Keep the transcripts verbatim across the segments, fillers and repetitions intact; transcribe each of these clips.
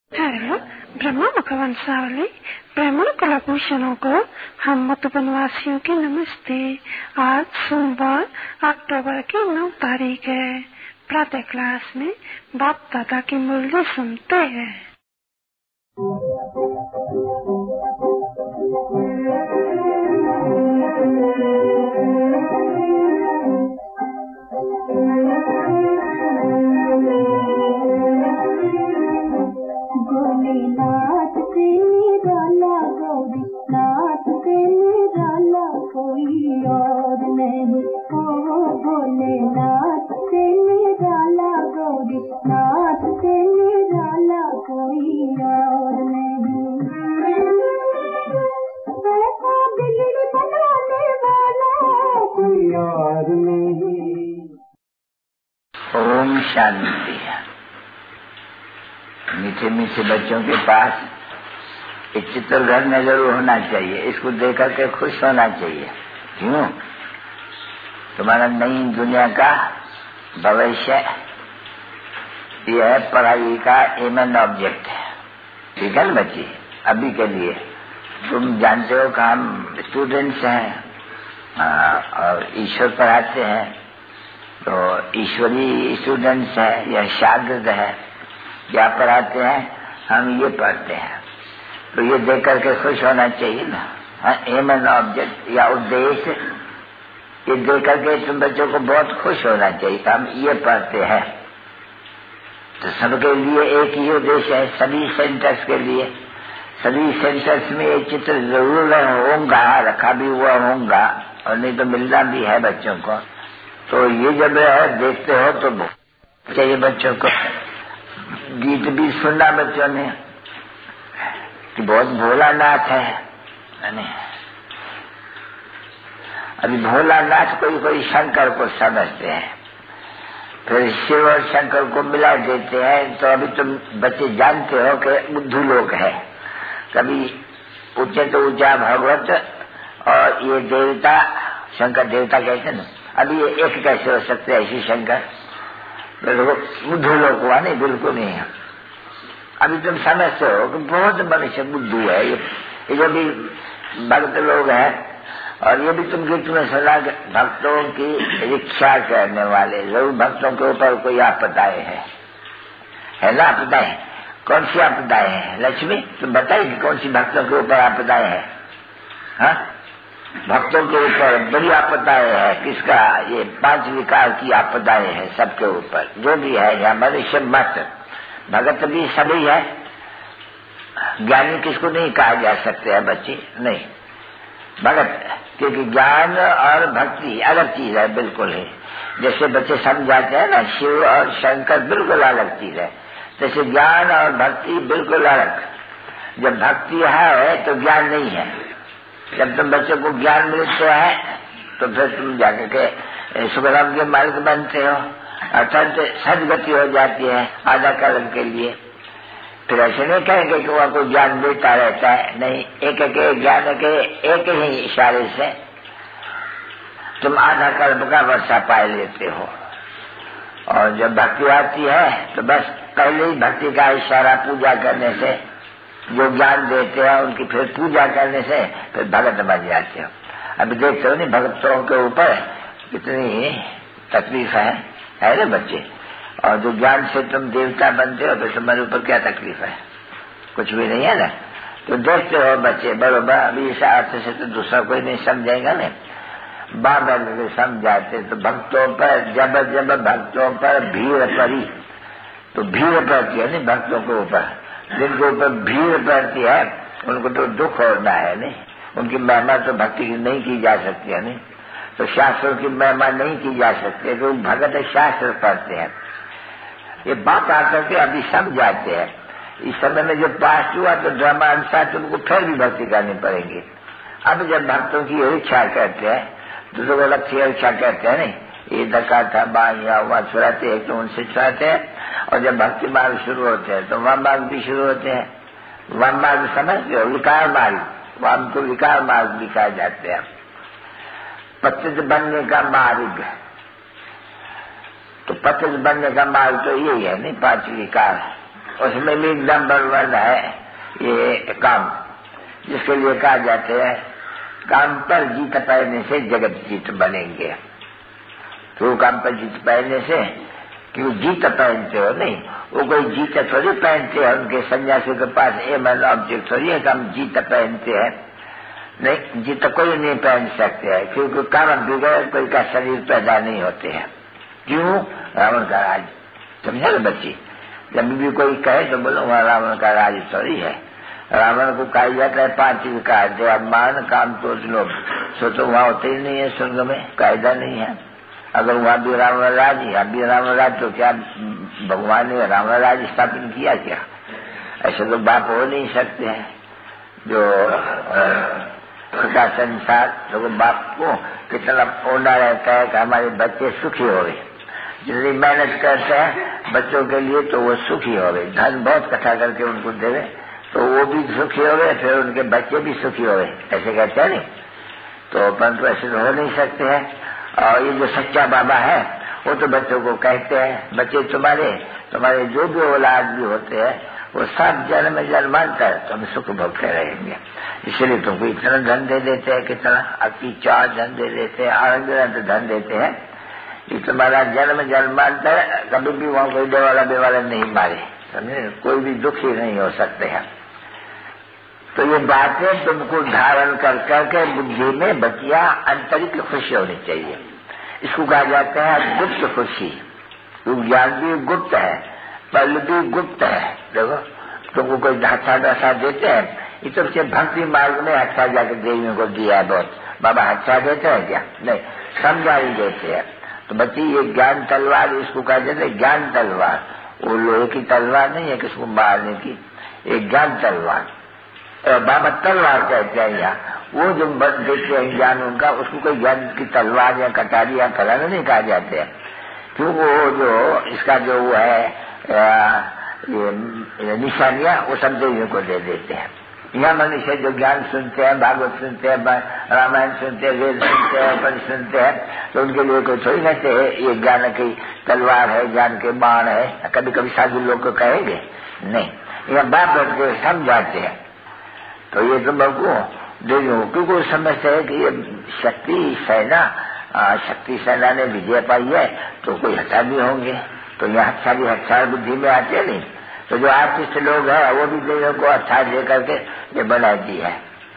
Hello, Brahma मुखवंशावली ब्राह्मण कलाभूषणों को हम मधुबन वासियों की नमस्ते। आज सोमवार अक्टूबर की नौ तारीख है। प्रातः क्लास में बाप दादा की मुरली सुनते हैं। नाथ से निराला गौरी, नाथ से निराला कोई और नहीं। ओ बोले नाथ से निराला गौरी, नाथ से निराला कोई और नहीं। ऐसा बिगड़ बनाने वाला कोई और नहीं। ओम शांति। मीठे मीठे बच्चों के पास एक चित्रघर में जरूर होना चाहिए। इसको देख करके खुश होना चाहिए। क्यों? तुम्हारा नई दुनिया का भविष्य यह पढ़ाई का एम एंड ऑब्जेक्ट है। ठीक है ना बच्चे? अभी के लिए तुम जानते हो कि हम स्टूडेंट्स हैं और ईश्वर पढ़ाते हैं, तो ईश्वरी स्टूडेंट्स है या शागिर्द है। क्या पढ़ाते हैं? हम ये पढ़ते हैं। तो ये देख करके खुश होना चाहिए ना। हाँ, एम एंड ऑब्जेक्ट या उद्देश्य, ये देख करके तुम बच्चों को बहुत खुश होना चाहिए। हम ये पढ़ते हैं। तो सबके लिए एक ही उद्देश्य है, सभी सेंटर्स के लिए। सभी सेंटर्स में एक चित्र जरूर होगा, रखा भी हुआ होगा, और नहीं तो मिलना भी है बच्चों को। तो ये जब देखते हो तो चाहिए बच्चों को। गीत भी सुनना बच्चों ने कि बहुत भोलानाथ है। अभी भोलानाथ कोई कोई शंकर को समझते हैं, फिर शिव और शंकर को मिला देते हैं। तो अभी तुम बच्चे जानते हो कि बुद्धू लोग है। कभी ऊंचे तो ऊंचा भगवत और ये देवता, शंकर देवता कहते हैं ना। अभी ये एक कैसे हो सकते हैं ऐसी शंकर? बुद्धू लोग हुआ नहीं, बिल्कुल नहीं है। अभी तुम समझते हो कि बहुत मनुष्य बुद्धू है। ये, ये जो भी भक्त लोग हैं, और ये भी तुम गीत में सुना भक्तों की इच्छा करने वाले, जरूर भक्तों के ऊपर कोई आपदाएं है, है ना? आपदाएं कौन सी आपदाएं हैं? लक्ष्मी तुम बताइए कौन सी भक्तों के ऊपर आपदाएं है? हाँ, भक्तों के ऊपर बड़ी आपदाएं है। किसका? ये पांच विकार की आपदाएं है सबके ऊपर, जो भी है। या मनुष्य मत, भगत भी सभी है। ज्ञानी किसको नहीं कहा जा सकते है बच्चे? नहीं, भगत। क्योंकि ज्ञान और भक्ति अलग चीज है, बिल्कुल है। जैसे बच्चे समझाते हैं ना, शिव और शंकर बिल्कुल अलग चीज है, जैसे ज्ञान और भक्ति बिल्कुल अलग। जब भक्ति है तो ज्ञान नहीं है। जब तुम बच्चों को ज्ञान मिलते हैं तो फिर तुम जाकर के सुखराम के मालिक बनते हो, अर्थात सदगति हो जाती है आधा काल के लिए। फिर ऐसे नहीं कहेंगे कि वहाँ को ज्ञान मिलता रहता है, नहीं। एक एक ज्ञान के एक ही इशारे से तुम आधा कल्प का वर्षा पाए लेते हो। और जब भक्ति आती है तो बस पहले ही भक्ति का इशारा पूजा करने से, जो ज्ञान देते हैं उनकी फिर पूजा करने से फिर भगत बन जाते हो। अभी देखते हो नहीं भक्तों के ऊपर कितनी तकलीफ है, है ना बच्चे? और जो ज्ञान से तुम देवता बनते हो फिर तुम्हारे ऊपर क्या तकलीफ है? कुछ भी नहीं है ना। तो देखते हो बच्चे बरोबर। अभी इस अर्थ से तो दूसरा कोई नहीं समझेगा ना। बाबा लोग समझाते तो भक्तों पर जब जब भक्तों पर भीड़ पड़ी, तो भीड़ पड़ती है नहीं भक्तों के ऊपर। जिनके ऊपर भीड़ पड़ती है उनको तो दुख होना है नहीं। उनकी महिमा तो भक्ति की नहीं की जा सकती है नहीं। तो शास्त्रों की महिमा नहीं की जा सकती, तो भगत शास्त्र पढ़ते हैं। ये बात आकर के अभी समझाते हैं। इस समय में जो पास हुआ तो ड्रामा अनुसार तुमको फिर भी भक्ति करनी पड़ेगी। अब जब भक्तों की इच्छा करते हैं तो लोग अलग से इच्छा करते हैं नहीं। ये धक्का था बाया हुआ छुड़ाते हैं तो उनसे छुड़ाते हैं। और जब भक्ति मार्ग शुरू होते हैं तो वाम मार्ग भी शुरू होते हैं। वाम मार्ग समझते हो? विकार मार्ग, वाम को विकार मार्ग भी कहा जाते हैं। पतित बनने का मार्ग, तो पतित बनने का मार्ग तो यही है नहीं, पांच विकार। उसमें भी नंबर वन है ये काम, जिसके लिए कहा जाते हैं काम पर जीत पाने से जगत जीत बनेंगे। तो काम पर जीत पाने से कि वो जीत पहनते हो नहीं, वो कोई जीत थोड़ी पहनते हैं, उनके सन्यासी के पास ए मन ऑब्जेक्ट थोड़ी है कि हम जीत पहनते हैं। नहीं, जीत कोई नहीं पहन सकते हैं, क्योंकि कारण बिगड़ कोई का शरीर पैदा नहीं होते हैं। क्यों? रावण का राज। समझा ना बच्ची? जब भी कोई कहे तो बोलो वहाँ रावण का राज थोड़ी है। रावण को कहा जाता है पांच विकार, जो मान काम क्रोध लोभ, सो तो वहाँ होते ही नहीं है, स्वर्ग में कायदा नहीं है। अगर वहाँ भी रावण राज, यहाँ भी रावण राज, तो क्या भगवान ने रावण राज स्थापित किया क्या? ऐसे तो बाप हो नहीं सकते हैं। जो का संसार तो बाप को कितना ओना रहता है कि हमारे बच्चे सुखी हो गए। जितनी मेहनत करते हैं बच्चों के लिए तो वो सुखी हो गए, धन बहुत इकट्ठा करके उनको देवे तो वो भी सुखी हो गए, फिर उनके बच्चे भी सुखी हो गए, ऐसे कहते हैं नहीं। तो परंतु ऐसे तो हो नहीं सकते हैं। और ये जो सच्चा बाबा है वो तो बच्चों को कहते हैं, बच्चे तुम्हारे तुम्हारे जो भी औलाद भी होते हैं वो सब जन्म जन्मांतर तुम सुख भोगते रहेंगे, इसलिए तुमको इतना धन दे देते हैं, कितना अति चार धन दे देते हैं, अनंत धन देते हैं कि तुम्हारा जन्म जन्मांतर कभी भी वहाँ कोई देवाला बेवाला नहीं मारे, समझे? कोई भी दुखी नहीं हो सकते हैं। तो ये बातें तुमको धारण कर करके बुद्धि में बचिया आंतरिक खुशी होनी चाहिए। इसको कहा जाता है गुप्त खुशी। ज्ञान भी गुप्त है, बल भी गुप्त है। देखो तुमको कोई अच्छा दशा देते हैं, ये तो सिर्फ भक्ति मार्ग में अच्छा जाकर देवियों को दिया है बहुत। बाबा अच्छा देते हैं क्या? नहीं, समझा ही देते हैं। तो बच्ची ये ज्ञान तलवार, इसको कहा जाता है ज्ञान तलवार। वो लोहे की तलवार नहीं है किसको मारने की, एक ज्ञान तलवार। बाबा तलवार कहते हैं यहाँ, वो जो देते हैं ज्ञान उनका, उसको कोई ज्ञान की तलवार या कटारी या फलाना नहीं कहा जाते हैं। क्यों? वो जो इसका जो वो है ये निशानियां वो सब देवियों को दे देते हैं। यह मनुष्य जो ज्ञान सुनते हैं, भागवत सुनते हैं, रामायण सुनते हैं, वेद सुनते हैं, उपनिषद सुनते हैं, तो उनके लिए कोई थोड़ी कहते हैं ये ज्ञान की तलवार है, ज्ञान के बाण है। कभी कभी साधु लोग को कहेंगे नहीं, यह बाप बैठ के समझाते हैं। तो ये तो बहु देवियों क्योंकि वो समझते हैं कि ये शक्ति सेना, शक्ति सेना ने विजय पाई है तो कोई हथियार भी होंगे, तो यहाँ अच्छा भी हथियार बुद्धि में आते नहीं। तो जो आर्टिस्ट लोग हैं वो भी देवियों को हथियार दे करके ये बनाती है।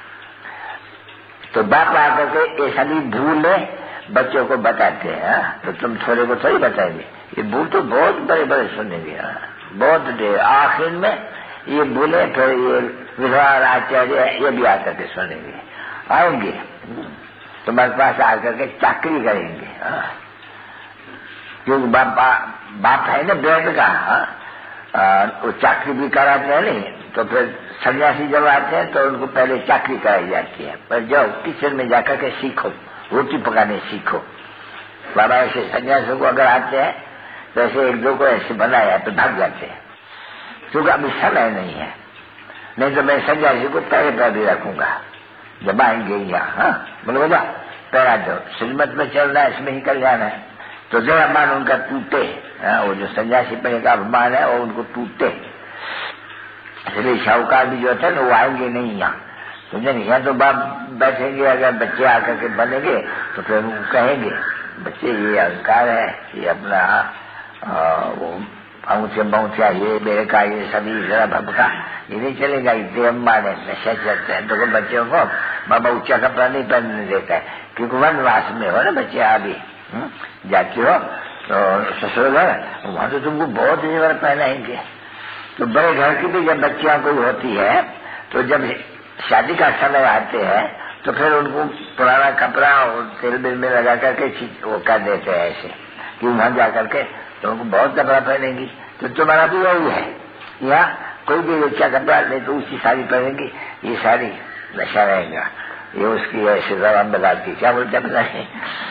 तो बाप आकर के ये सभी भूले बच्चों को बताते हैं। तो तुम थोड़े को थोड़ी बताएंगे, ये भूल तो बहुत बड़े बड़े सुनेंगे, बहुत देर आखिर में ये भूले। फिर ये विद्वान आचार्य ये भी आकर के सुनेंगे, आएंगे तुम्हारे पास आकर के चाकरी करेंगे। क्योंकि बाप बाप है ना बेड का, वो चाकरी भी कराते हैं नहीं। तो फिर सन्यासी जब आते हैं तो उनको पहले चाकरी कराई जाती है, पर जाओ किचन में जाकर के सीखो, रोटी पकाने सीखो। बाबा ऐसे सन्यासियों को अगर आते हैं तो ऐसे एक दो को ऐसे बनाया तो भाग जाते हैं, क्योंकि अभी समय नहीं है। नहीं तो मैं सन्यासी को पैरे पर भी रखूंगा जब आएंगे यहाँ। हाँ बोलो बोला पैरा दो, श्रीमत में चल रहा है, इसमें ही कर जाना है। तो जो अभिमान उनका टूटे, वो जो सन्यासी पने का अभिमान है वो उनको टूटे। इसलिए शाहूकार भी जो होता है ना वो आएंगे नहीं यहाँ, समझे नहीं? यहाँ तो बाप बैठेंगे, अगर बच्चे आकर के बनेंगे तो फिर उनको कहेंगे बच्चे ये अहंकार है, ये अपना वो अंगूठे बंगूठिया ये मेरे का ये सभी जरा भबका, ये नहीं चलेगा। ये देव माने नशा चलते हैं। तो बच्चों को बाबा ऊंचा कपड़ा नहीं पहनने देता है, क्योंकि वनवास में हो ना बच्चे अभी जाके हो तो ससुर घर, वहां तो तुमको बहुत जेवर पहनाएंगे। तो बड़े घर की भी जब बच्चियां कोई होती है तो जब शादी का समय आते हैं तो फिर उनको पुराना कपड़ा और तेल बिल में लगा करके वो कर देते हैं ऐसे कि वहां जा करके तो उनको बहुत कपड़ा पहनेंगी। तो तुम्हारा भी वही है, या कोई भी अच्छा कपड़ा नहीं तो उसकी साड़ी पहनेंगी, ये साड़ी नशा रहेगा, ये उसकी ऐसे जबान बताती क्या बोलते बताए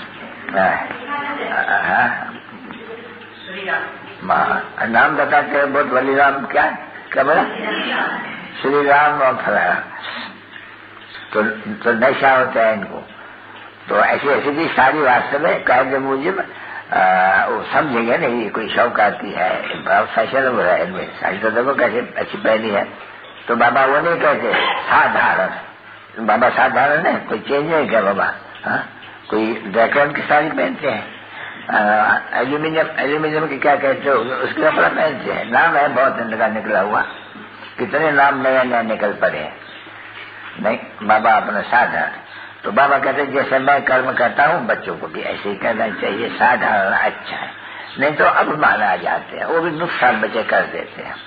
नाम बताते हैं बहुत वली राम, क्या क्या बोला श्री राम और फला। तो, तो नशा होता है इनको। तो ऐसी ऐसी भी सारी वास्तव में कहे मुझे वो समझेंगे नहीं कोई शौकाती है, बहुत फैशन हो रहा है इनमें, साड़ी तो देखो कैसे अच्छी पहनी है। तो बाबा वो नहीं कहते साधारण, बाबा साधारण है, कोई चेंज नहीं क्या बाबा? हाँ, कोई ड्रैकन की साड़ी पहनते हैं, एल्यूमिनियम एल्यूमिनियम की क्या कहते हो उसके कपड़ा पहनते हैं, नाम है बहुत इनका निकला हुआ, कितने नाम नया नया निकल पड़े हैं। नहीं, बाबा अपना साधारण। तो बाबा कहते जैसे मैं कर्म करता हूँ बच्चों को भी ऐसे ही करना चाहिए, साधारण अच्छा है। नहीं तो अपमान आ जाते हैं, वो भी नुकसान बच्चे कर देते हैं।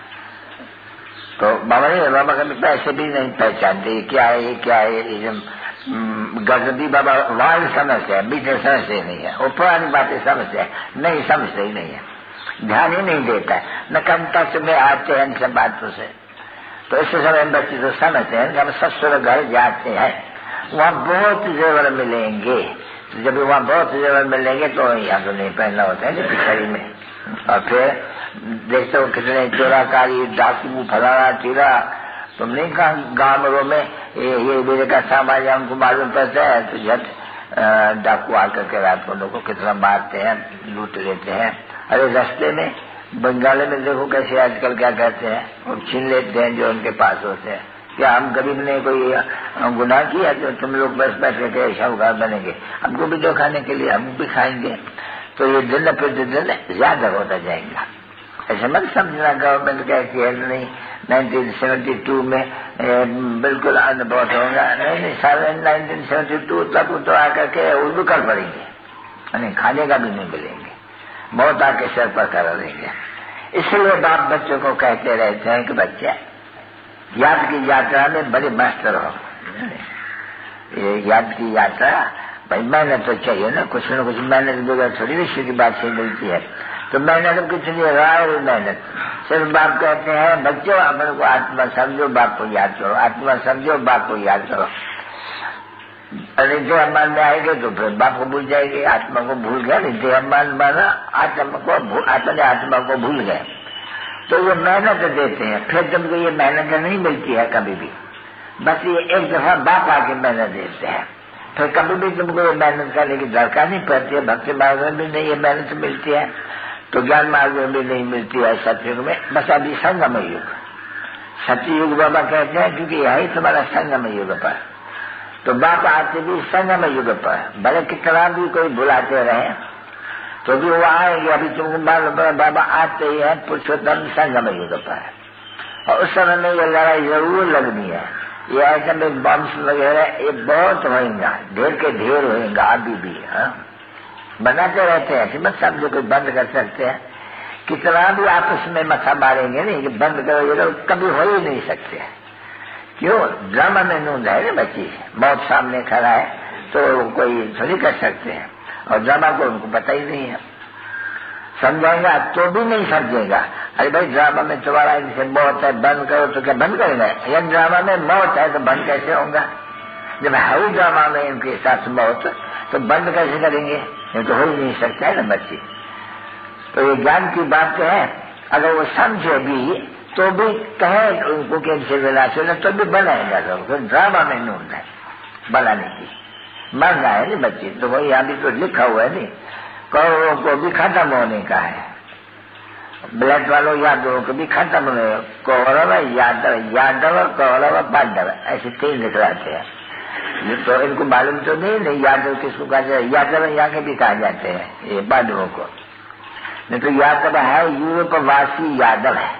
तो बाबा ने बाबा कभी पैसे भी नहीं पहचानते क्या है ये क्या है, गजबी बाबा वाल समझते हैं, बीते समझते नहीं है, वो पुरानी बातें समझते हैं, नहीं समझते ही नहीं है, ध्यान ही नहीं देता है, न कंटक में आते हैं इन सब बातों से। तो इस समय बच्चे तो समझते हैं कि हम ससुर घर जाते हैं, वहाँ बहुत जेवर मिलेंगे, तो जब वहाँ बहुत जेवर मिलेंगे तो यहाँ तो नहीं पहनना होता है पिछड़ी में। और फिर देखते हो कितने चोराकारी डाकू फलाना चीरा, तुम नहीं कहा गांव में ये ये मेरे का सामान उनको मालूम पड़ता है तो झट डाकू आकर के रात को लोगों को कितना मारते हैं, लूट लेते हैं। अरे रास्ते में बंगाल में देखो कैसे आजकल क्या कहते हैं, वो छीन लेते हैं जो उनके पास होते हैं। क्या हम गरीब ने कोई गुनाह किया तो तुम लोग बस बैठ के शाहूकार बनेंगे, हमको भी दो खाने के लिए हम भी खाएंगे। तो ये दिन प्रतिदिन ज्यादा होता जाएगा, ऐसे मत समझना गवर्नमेंट कहती है नहीं नाइनटीन सेवेंटी टू में ए, बिल्कुल अन्न बहुत होगा, नहीं नहीं सारे नाइनटीन सेवेंटी टू तक तो आकर के उर्दू कर पड़ेंगे, यानी खाने का भी नहीं मिलेंगे, बहुत आके सर पर कर देंगे। इसलिए बाप बच्चों को कहते रहते हैं कि बच्चे याद की यात्रा में बड़े मस्त रहो। ये याद की यात्रा भाई मेहनत तो चाहिए ना, कुछ न कुछ मेहनत बगैर थोड़ी विश्व की बात से मिलती है। तो मेहनत कितनी राय मेहनत, सिर्फ बाप कहते हैं बच्चों अपने को आत्मा समझो, बाप को याद करो, आत्मा समझो, बाप को याद करो। नित्य अम्मान में आएंगे तो फिर बाप को भूल जाएंगे, आत्मा को भूल गए। नित्य अम्मान माना आत्मा को अपने आत्मा को भूल गए। तो ये मेहनत देते हैं, फिर तुमको ये मेहनत नहीं मिलती है कभी भी, बस ये एक दफा बाप आके मेहनत देते हैं, फिर कभी भी तुमको ये मेहनत करने की दरकार नहीं पड़ती है। भक्ति मार्ग में भी नहीं ये मेहनत मिलती है, तो ज्ञान मार्ग में भी नहीं मिलती है, सतयुग में। बस अभी संगम युग, सतयुग बाबा कहते हैं क्योंकि यही तुम्हारा संगम युग पर। तो बाप आते भी संगम युग पर, भले कितना भी कोई बुलाते रहे तो भी वो आएंगे। अभी तुमको मालूम बाबा आते ही है पुरुषोत्तम संगम युग पर, और उस समय में ये लड़ाई जरूर लगनी है। ये ऐसा में बम्स वगैरह ये बहुत होएगा, ढेर के ढेर होएगा अभी भी। हाँ, बनाते रहते हैं कि मत समझो कोई बंद कर सकते हैं, कितना भी आपस में मथा मारेंगे नहीं कि बंद करोगे तो कभी हो ही नहीं सकते। क्यों? ड्रामा में नूंद है ना बच्ची, मौत सामने खड़ा है तो कोई थोड़ी कर सकते हैं, और ड्रामा को उनको पता ही नहीं है। समझाएगा तो भी नहीं समझेगा। अरे भाई ड्रामा में तुम्हारा इनसे मौत है, बंद करो, तो क्या बंद करेंगे? या ड्रामा में मौत है तो बंद कैसे होगा? जब है ड्रामा में इनके साथ मौत तो बंद कैसे करेंगे? ये तो हो ही नहीं सकता है ना बच्ची। तो ये ज्ञान की बात है, अगर वो समझे भी तो भी कहे उनको कि इनसे विलास होना तो भी बनाएगा। तो ड्रामा में नून है बनाने की, मरना है नहीं बच्ची। तो वही अभी तो लिखा हुआ है नहीं, कौरवों को भी खत्म होने का है, ब्लड वालों यादवों को भी खत्म होने, कौरव यादव यादव कौरव पांडव ऐसे तीन लिखलाते हैं। ये तो इनको मालूम तो नहीं नहीं यादव किसको कहा जाए, यादव यहाँ के भी कहा जाते हैं ये पांडवों को। नहीं तो यादव है यूरोपवासी यादव है,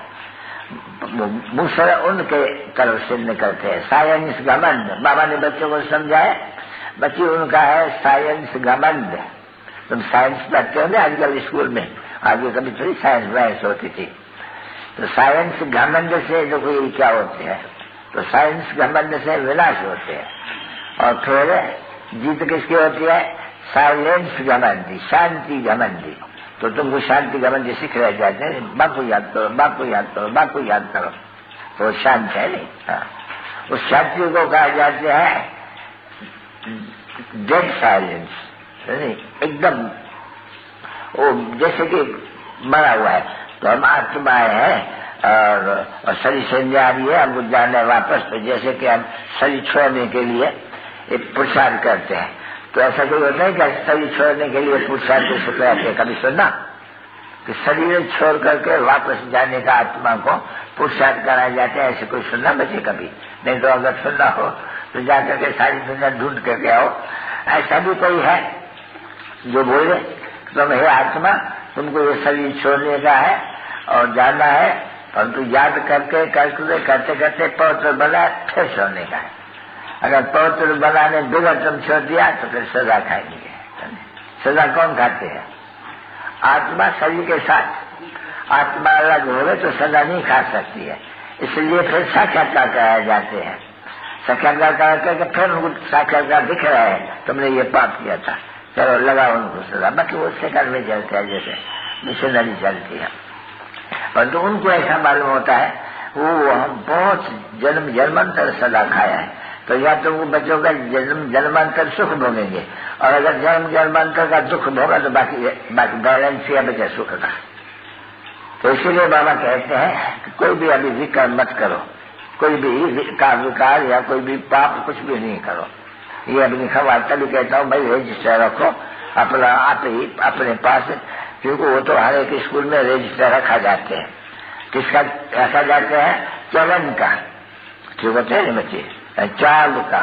मुसर उनके तरफ से निकलते हैं। साइंस घमंड बाबा ने बच्चों को समझाया, बच्चे उनका है साइंस घमंड। तुम साइंस पढ़ते हो ना आजकल स्कूल में, आगे कभी थोड़ी साइंस बहस होती थी। तो साइंस घमंड से जो कोई क्या होते हैं, तो साइंस घमंड से विनाश होते हैं। और फिर जीत किसकी होती है? साइलेंस घमंडी, शांति घमंडी। तो तुमको शांति घमंडी सीख रहे जाते हैं, बाप को याद करो, बाप को याद करो, बाप को याद करो, तो शांत है नहीं। हाँ, उस शांति को कहा जाते हैं डेड साइलेंस, एकदम वो जैसे कि मरा हुआ है। तो हम आत्माएं हैं और, और शरीर से आ रही है, हमको जाना है वापस। तो जैसे कि हम शरीर छोड़ने के लिए एक पुरुषार्थ करते हैं, तो ऐसा कोई होता है कि शरीर छोड़ने के लिए पुरुषार्थ शुक्र आते कभी सुनना कि शरीर छोड़ करके वापस जाने का आत्मा को पुरुषार्थ कराया जाता है, ऐसे कोई सुनना बचे कभी? नहीं तो अगर सुनना हो तो जाकर के सारी दुनिया ढूंढ करके आओ। ऐसा भी कोई है जो बोले तुम हे आत्मा तुमको ये शरीर छोड़ने का है और जाना है, परंतु याद करके करते करते करते पवित्र बना फिर छोड़ने का है। अगर पवित्र बनाने बिगड़ तुम छोड़ दिया तो फिर सजा खाएंगे। सजा कौन खाते हैं? आत्मा शरीर के साथ। आत्मा अलग हो गए तो सजा नहीं खा सकती है, इसलिए फिर साक्षात्कार कराए जाते हैं। साक्षात्कार करा करके फिर उनको साक्षात्कार दिख रहा है तुमने ये पाप किया था, चलो लगाओ उनको सजा। बाकी वो सेकंड में चलते हैं जैसे मिशनरी चलती है, परंतु उनको ऐसा मालूम होता है वो हम बहुत जन्म जन्मांतर सजा खाया है, तो या तो वो बच्चों का जन्म जन्मांतर सुख भोगेंगे, और अगर जन्म जन्मांतर का दुख भोगा तो बाकी बाकी बैलेंस या बचे सुख का। तो इसीलिए बाबा कहते हैं कि कोई भी अभी विकार मत करो, कोई भी का विकार या कोई भी पाप कुछ भी नहीं करो। ये अभी खवाता भी कहता हूँ भाई रजिस्टर रखो अपना आप ही अपने पास, क्योंकि वो तो हर एक स्कूल में रजिस्टर रखा जाते हैं। किसका रखा जाते हैं? चलन का, जो कहते हैं बच्चे चाल का,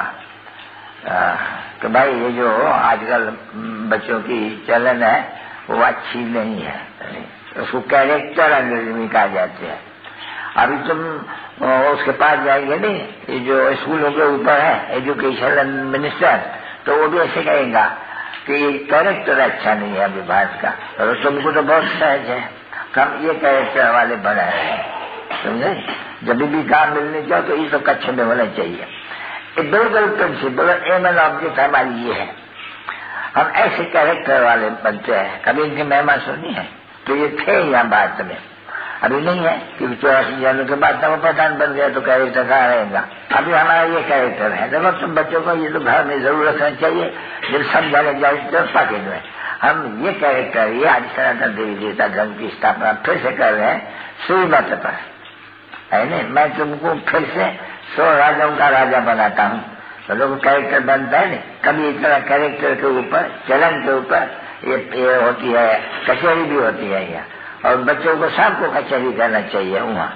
कि भाई ये जो आजकल बच्चों की चलन है वो अच्छी नहीं है, उसको कैरेक्टर अंग्रेजी में कहा जाते हैं। अभी तुम उसके पास जाएंगे नहीं, ये जो स्कूलों के ऊपर है एजुकेशन मिनिस्टर, तो वो भी ऐसे कहेगा कि कैरेक्टर अच्छा नहीं है अभी भारत का, और तुमको तो बहुत सहज है, कम ये कैरेक्टर वाले बनाए हैं, समझे? जब भी काम मिलने जाओ तो ये तो कच्चे में होना चाहिए। बिल्कुल प्रिंसिपल एम एन ऑब्जेक्ट हमारी ये है, हम ऐसे कैरेक्टर वाले बनते हैं। कभी इनकी महिमा सुनी है? तो ये थे यहाँ भारत में, अभी नहीं है कि चौरासी सालों के बाद वो प्रधान बन गया तो कैरेक्टर कहाँ रहेगा। अभी हमारा ये कैरेक्टर है। देखो तुम बच्चों को ये तो घर में जरूर रखना चाहिए, जब समझाने जाए तो पाकेज में हम ये कैरेक्टर, ये आज सनातन देवी देवता धर्म की स्थापना फिर से कर रहे हैं सूर्य मत पर, है नहीं? मैं तुमको फिर से सौ राजाओं का राजा बनाता हूँ, तो लोग कैरेक्टर बनता है नहीं। कभी इस तरह कैरेक्टर के ऊपर, चलन के ऊपर ये, ये होती है, कचहरी भी होती है यहाँ, और बच्चों को सबको कचहरी करना चाहिए वहाँ,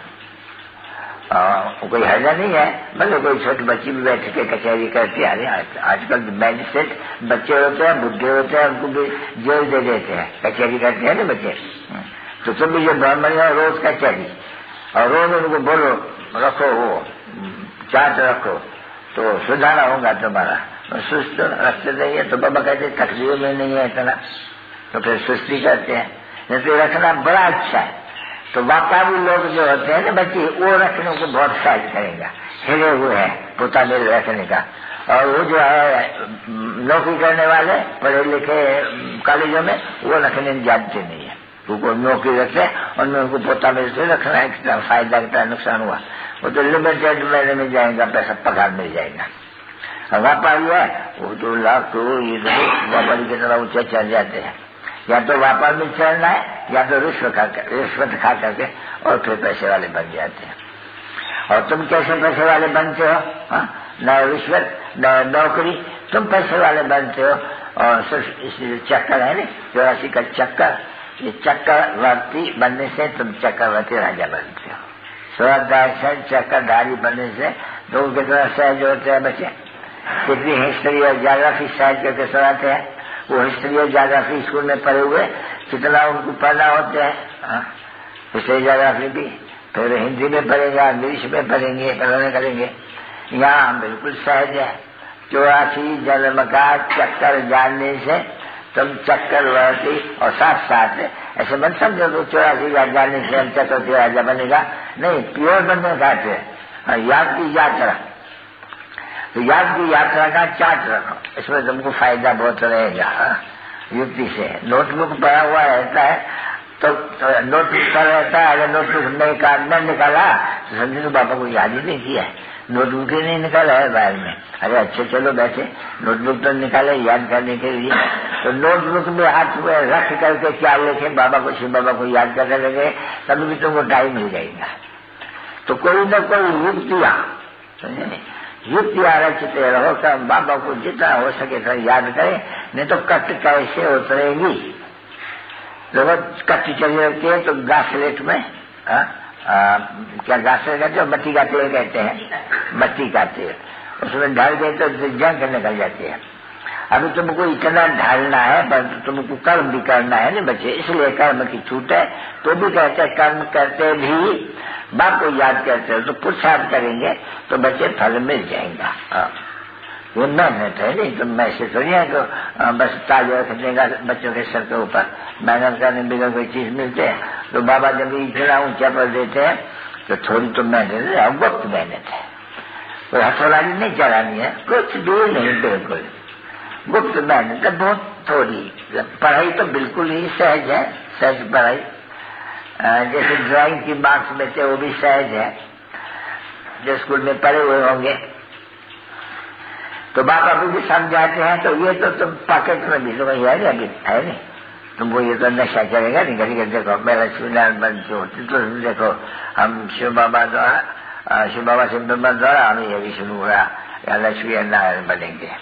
कोई हर्जा नहीं है। मतलब कोई छोटी बच्ची भी बैठ के कचहरी करती है। आजकल मैजिस्ट्रेट बच्चे होते हैं, बुढ़े होते हैं, उनको भी जेल दे देते हैं, कचहरी करते हैं ना बच्चे। तो तुम भी जो ब्राह्मण है रोज कचहरी, और रोज उनको बोलो रखो वो चाट रखो तो सुधारा होगा तुम्हारा। सुस्त रखते नहीं तो बाबा कहते तकलीफ में नहीं है इतना, तो फिर सुस्ती करते हैं। जैसे रखना बड़ा अच्छा है, तो व्यापारी लोग जो होते हैं ना बच्चे, वो रखने को बहुत साइज करेगा, हिरे हुए हैं पोता मेल रखने का। और वो जो है नौकरी करने वाले पढ़े लिखे कॉलेजों में, वो रखने जानते नहीं है, उनको नौकरी रखते और उनको पोता मेल से रखना है, कितना फायदा कितना नुकसान हुआ। वो तो लिमिटेड महीने में जाएगा, पैसा पगार मिल जाएगा। और व्यापारी है वो तो लाख करोड़ ये व्यापारी की तरह ऊंचे चल जाते हैं। या तो व्यापार में चलना है, या तो रिश्वत खा कर रिश्वत खा करके और फिर पैसे वाले बन जाते हैं। और तुम कैसे पैसे वाले बनते हो? हाँ, न रिश्वत न नौकरी, तुम पैसे वाले बनते हो। और सिर्फ इस चक्कर है ना, चौरासी का चक्कर, ये चक्रवर्ती बनने से तुम चक्रवर्ती राजा बनते हो। स्वराज चक्रधारी बनने से दो कितना सहज होते हैं बच्चे। कितनी हिस्ट्री और ज्योग्राफी सहज करके सुनाते हैं। वो हिस्ट्री और ज्योग्राफी स्कूल में पढ़े हुए कितना उनको पढ़ना होते हैं, हिस्ट्री ज्योग्राफी भी। फिर हिंदी में पढ़ेंगे, इंग्लिश में पढ़ेंगे, पढ़ाने करेंगे। यहाँ बिल्कुल सहज है। चौरासी जन्म का चक्कर जानने से तुम चक्रवर्ती, और साथ साथ ऐसे मत समझो तो चौरासी का जानने से हम चक्रवर्ती राजा बनेगा, नहीं, प्योर बनने खाते हैं। याद की यात्रा, तो याद की यात्रा का चार्ट रखो, इसमें तुमको फायदा बहुत रहेगा। युक्ति से नोटबुक पड़ा हुआ रहता है, तो, तो नोटबुक पर रहता है। अगर नोटबुक नहीं काटना निकाला तो समझे तो पापा को याद ही नहीं किया, नोटबुक ही नहीं निकाला है बाहर में। अरे अच्छे चलो बैठे, नोटबुक तो निकाले याद करने के लिए। तो नोटबुक में हाथ में रख करके क्या लिखे, बाबा को शिव बाबा को याद करने लगे, तभी भी तुमको टाइम मिल जाएगा। तो कोई न कोई युक्तियाँ, समझे नहीं, युक्ति आरचते रहो, सब बाबा को जितना हो सके सर याद करें, नहीं तो कट कैसे उतरेगी। देखो कच्ची चली रहती है तो घासलेट में आ, आ, क्या घासलेट कहते हैं, मट्टी का तेल कहते हैं, मट्टी का तेल, उसमें ढाल दे तो जंग निकल जाती है। अभी तुमको इतना ढालना है, पर तुमको कर्म भी करना है ना बच्चे, इसलिए कर्म की छूट है। तो भी कहते हैं कर्म करते भी बाप को याद करते हो तो पुरुषार्थ करेंगे तो बच्चे फल मिल जाएगा। वो मेहनत है नहीं, तुम तो ऐसे थोड़ी है तो बस ताज रखने का बच्चों के सर के ऊपर मेहनत करने बिना कोई चीज मिलते है। तो बाबा जब इतना ऊंचा पर देते हैं तो थोड़ी तो मेहनत है, गुप्त मेहनत है, कोई हथौड़ी नहीं चलानी है, कुछ भी नहीं, बिल्कुल गुप्त मेहनत है, बहुत थोड़ी। पढ़ाई तो बिल्कुल ही सहज है, सहज पढ़ाई, जैसे ड्राइंग की मार्क्स में थे वो भी सहज है, जो स्कूल में पढ़े हुए होंगे। तो बाप अभी भी समझाते हैं तो ये तो तुम पॉकेट में भी तुम्हें है नहीं, अभी है नहीं, तुमको ये तो नशा चलेगा नहीं। घड़ी घड़ी देखो मेरा लक्ष्मीनारायण बन जो तो देखो हम शिव बाबा द्वारा, शिव बाबा शिव ब्रह्मा द्वारा हम ये भी शुरू हुआ या लक्ष्मी नारायण बनेंगे।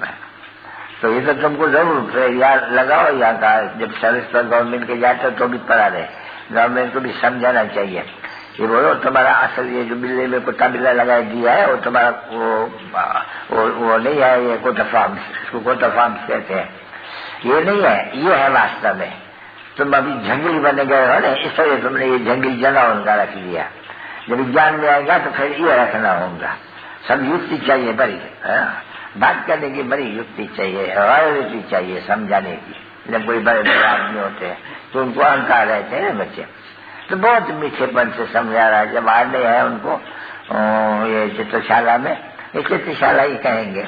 तो ये तो तुमको जरूर याद लगाओ। यहाँ का जब सर्विस पर गवर्नमेंट के जाते हो तो भी पढ़ा रहे, गवर्नमेंट को भी समझाना चाहिए। ये बोलो तुम्हारा असल ये जो बिल्ले में कुत्ता बिल्ला लगा दिया है वो तुम्हारा वो वो, वो नहीं है, ये कोटा फार्म्स, इसको कोटा फार्म्स कहते हैं, ये नहीं है, ये है वास्तव में। तुम अभी जंगली बने गए हो ना, इसलिए तुमने ये जंगली जगह उनका रख लिया। जब ज्ञान में आएगा तो फिर ये रखना होगा। सब युक्ति चाहिए बड़ी, बात करने की बड़ी युक्ति चाहिए और युक्ति चाहिए समझाने की। जब कोई बड़े बड़े आदमी होते हैं तो उनको अहंकार रहते हैं बच्चे, तो बहुत मीठेपन से समझा रहा है। जब आने है उनको ओ, ये चित्रशाला में, ये चित्रशाला ही कहेंगे,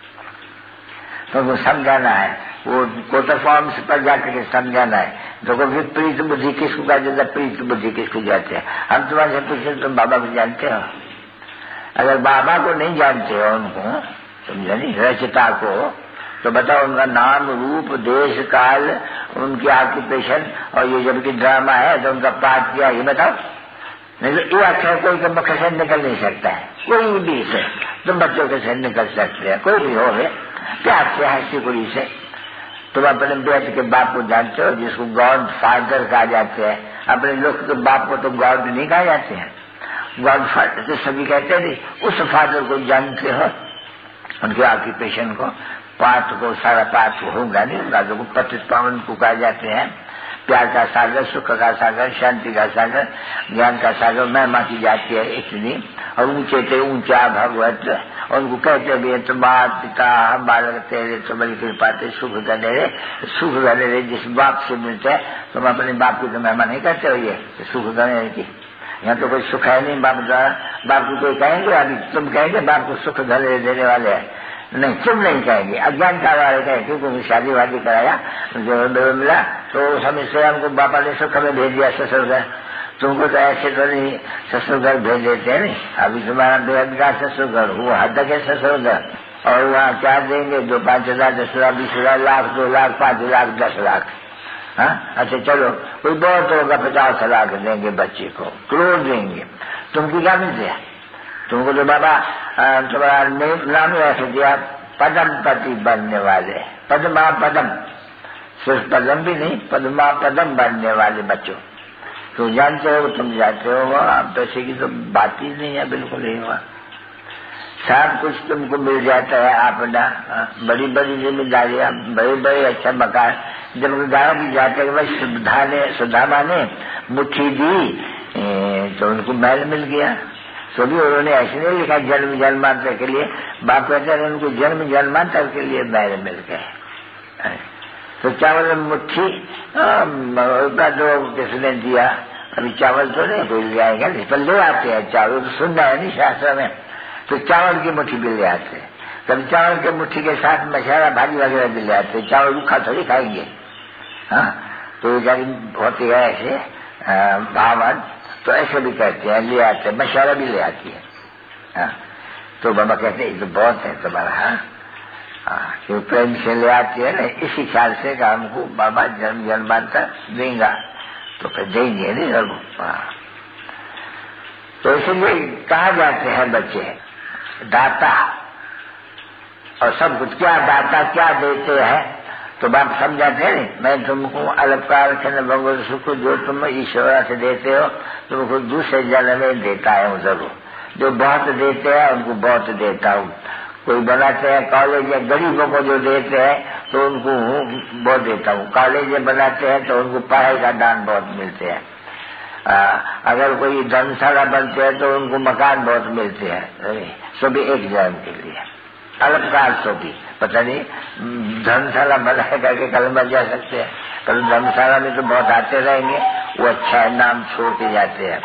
तो उनको समझाना है, वो कोटा फॉर्म्स पर जाकर के समझाना है। तो विपरीत बुद्धि किसको कहा जाता है, प्रीत बुद्धि किसको जाते हैं। हम तुम्हारे से पूछे तुम बाबा को जानते हो? अगर बाबा को नहीं जानते हो, उनको समझा नहीं, रचता को, तो बताओ उनका नाम रूप देश काल, उनकी ऑक्यूपेशन, और ये जबकि ड्रामा है तो उनका पाठ क्या, ये बताओ। नहीं तो ये अक्षर कोई के मुख से निकल नहीं सकता है, कोई भी से तुम बच्चों के से निकल सकते हैं, कोई भी हो प्यार से हंसी कुड़ी से। तुम अपने बेटे के बाप को जानते हो, जिसको गॉड फादर कहा जाते हैं। अपने लोग के बाप को तो गॉड नहीं कहा जाते हैं, गॉड फादर तो सभी कहते हैं। उस फादर को जानते हो, उनके ऑक्यूपेशन को, पाठ को, सारा पाठ होगा नहीं होगा, जो पतित पावन को कहा जाते हैं। प्यार का सागर, सुख का सागर, शांति का सागर, ज्ञान का सागर महिमा की जाती है इतनी। और ऊंचे थे ऊंचा भगवत, उनको कहते भी तो माता पिता हम बालक तेरे तो बड़ी कृपा थे, सुख गनेरे, सुख गनेरे जिस बाप से मिलते हैं। तुम अपने बाप की तो महिमा नहीं करते हो, ये सुख गनेरे की। यहाँ तो कोई सुख है नहीं बाप द्वारा। बाप को कोई कहेंगे अभी तुम कहेंगे बाप को सुख गनेरे देने वाले हैं? नहीं, तुम नहीं कहेंगे, अज्ञानता वाले कहेंगे। क्योंकि शादी वादी कराया जो मिला तो हमें से हमको बापा ने सुख में भेज दिया ससुर घर। तुमको तो ऐसे तो नहीं ससुर घर भेज देते नहीं। अभी तुम्हारा बेहद का ससुर घर, वो हद तक है ससुर घर, और वहाँ क्या देंगे, दो पाँच हजार, दस हजार, बीस हजार, लाख, दो लाख, पाँच लाख, दस लाख। हाँ अच्छा चलो, कोई बहुत होगा पचास लाख देंगे बच्चे को, करोड़ देंगे। तुमको क्या मिलते है? तुमको तो बाबा तुम्हारा नाम रख दिया पदम पति बनने वाले, पदमा पदम, सिर्फ पदम भी नहीं, पदमा पदम बनने वाले बच्चों। तो जानते हो, तुम जानते हो, आप तो ऐसे की तो बात ही नहीं है, बिल्कुल ही हुआ। सब कुछ तुमको मिल जाता है, अपना बड़ी बड़ी जिम्मेदारियां, बड़े बड़े अच्छा मकान। जब गाँव भी जाते हैं, भाई सुधा ने सुधामा ने मुट्ठी दी तो उनको महल मिल गया। तो भी उन्होंने ऐसे नहीं लिखा जन्म जन्मांतर के लिए, बाप कहते हैं उनको जन्म जन्मांतर के लिए महल मिल गए। तो चावल मुट्ठी रुपया दो किसने दिया, अभी चावल तो नहीं कोई ले आएगा, पर ले आते हैं चावल, तो सुनना है नहीं शास्त्र में। तो चावल की मुट्ठी भी ले आते हैं, कभी चावल के मुट्ठी के साथ मसाला भाजी वगैरह भी ले आते हैं। चावल रूखा थोड़ी खाएंगे। हाँ तो होती है ऐसे भावन, तो ऐसे भी कहते हैं, ले आते हैं, मसाला भी ले आती है। हाँ तो बाबा कहते हैं ये तो बहुत है तुम्हारा। हाँ हाँ क्यों प्रेम से ले आती है ना, इसी ख्याल से कि हमको बाबा जन्म जन्मांतर देगा, तो फिर देंगे नहीं जरूर। हाँ तो इसलिए कहा जाते हैं बच्चे, दाता और सब कुछ क्या दाता क्या देते हैं, तो बाप समझाते हैं मैं तुमको अलपकार खंड भगवत सुख जो तुम ईश्वर से देते हो तुमको दूसरे जन्म में देता है जरूर। जो बहुत देते हैं उनको बहुत देता हूँ। कोई बनाते हैं कॉलेज या गरीबों को जो देते हैं तो उनको बहुत देता हूँ। कॉलेज बनाते हैं तो उनको पढ़ाई का दान बहुत मिलते हैं। आ, अगर कोई धर्मशाला बनते हैं तो उनको मकान बहुत मिलते हैं, सो भी एक जन्म के लिए अलपकार सो भी। पता नहीं धर्मशाला बनाए करके कल मर जा सकते हैं, पर धर्मशाला में तो बहुत आते रहेंगे, वो अच्छा नाम छोड़ के जाते हैं।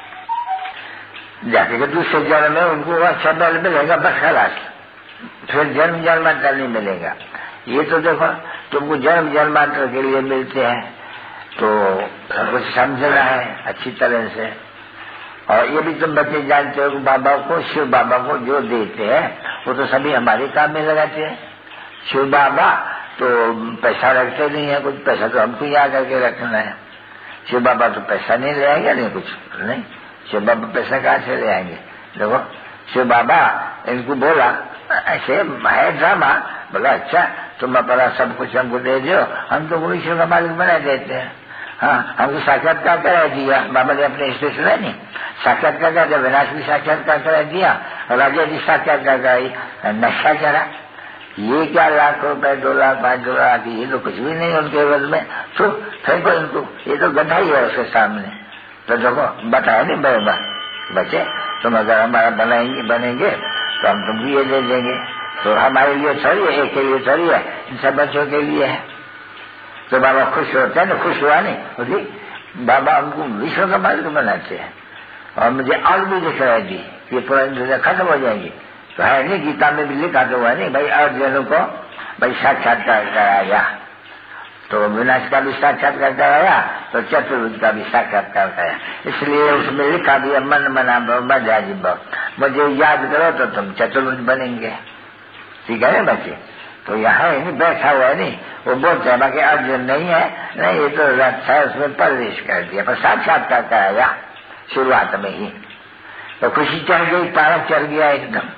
जाके दूसरे जन्म में उनको अच्छा बल मिलेगा बस खलास, फिर जन्म जन्मांतर नहीं मिलेगा। ये तो देखो तुमको जन्म जन्मांतर के लिए मिलते हैं तो कुछ समझना है अच्छी तरह से। और ये भी तुम बच्चे जानते हो कि बाबा को शिव बाबा को जो देते हैं वो तो सभी हमारे काम में लगाते हैं। शिव बाबा तो पैसा रखते नहीं है, कुछ पैसा तो हमको यहाँ करके रखना है। शिव बाबा तो पैसा नहीं ले आएंगे, नहीं कुछ नहीं। शिव बाबा पैसा कहाँ से ले आएंगे? देखो शिव बाबा इनको बोला ऐसे है ड्रामा, बोला अच्छा तुम अपना सब कुछ हमको दे दो, हम तो विश्व का मालिक बना देते हैं। हाँ हमको साक्षात्कार करा दिया बाबा ने अपने स्टेज सुना नहीं, साक्षात्कार करा दिया, विनाश भी साक्षात्कार करा दिया, राजा जी साक्षात्कार कराई, नशा चढ़ा। ये क्या लाख रुपए दो लाख पांच दो लाख ये तो कुछ भी नहीं उनके एवज में, तो फेंको इनको, ये तो गड्ढा ही है उसके सामने। तो देखो बताया नहीं बड़े बच्चे तुम अगर हमारा बनाएंगे बनेंगे तो हम तुमको ये दे देंगे, तो हमारे लिए थोड़ी है, एक के लिए थोड़ी है, इन सब बच्चों के लिए है। तो बाबा खुश होते हैं ना, खुश हुआ नहीं होती, बाबा हमको विश्व का मालिक बनाते हैं। और मुझे और भी दिख रहा है जी ये पुरानी दुनिया खत्म हो जाएगी, तो है नहीं गीता में भी लिखा तो हुआ नहीं भाई अर्जुन को भाई साक्षात्कार कराया, तो विनाश का भी साक्षात्कार कराया, तो चतुर्भुज का भी साक्षात्कार कराया। इसलिए उसमें लिखा भी मन मना मजा जी मुझे याद करो तो तुम चतुर्भुज बनेंगे। ठीक है ना बच्चे? तो यहाँ नहीं बैठा हुआ है नहीं, वो बोलते हैं बाकी अर्जुन नहीं है, नहीं ये तो रथ है उसमें प्रवेश कर दिया, पर साक्षात्कार कराया शुरुआत में ही, तो खुशी चढ़ गई, पारक चढ़ गया एकदम।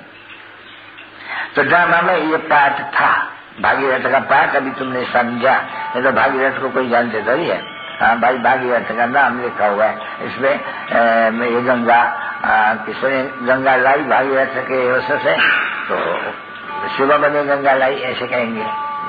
तो ड्रामा में ये पाठ था भागीरथ का पाठ, अभी तुमने समझा, नहीं तो भागीरथ को कोई जानते तो ही है। हाँ भाई भागीरथ का नाम लिखा हुआ है इसमें, ये गंगा किसने गंगा लाई भागीरथ के वश से, तो सुबह बने गंगा लाई ऐसे कहेंगे।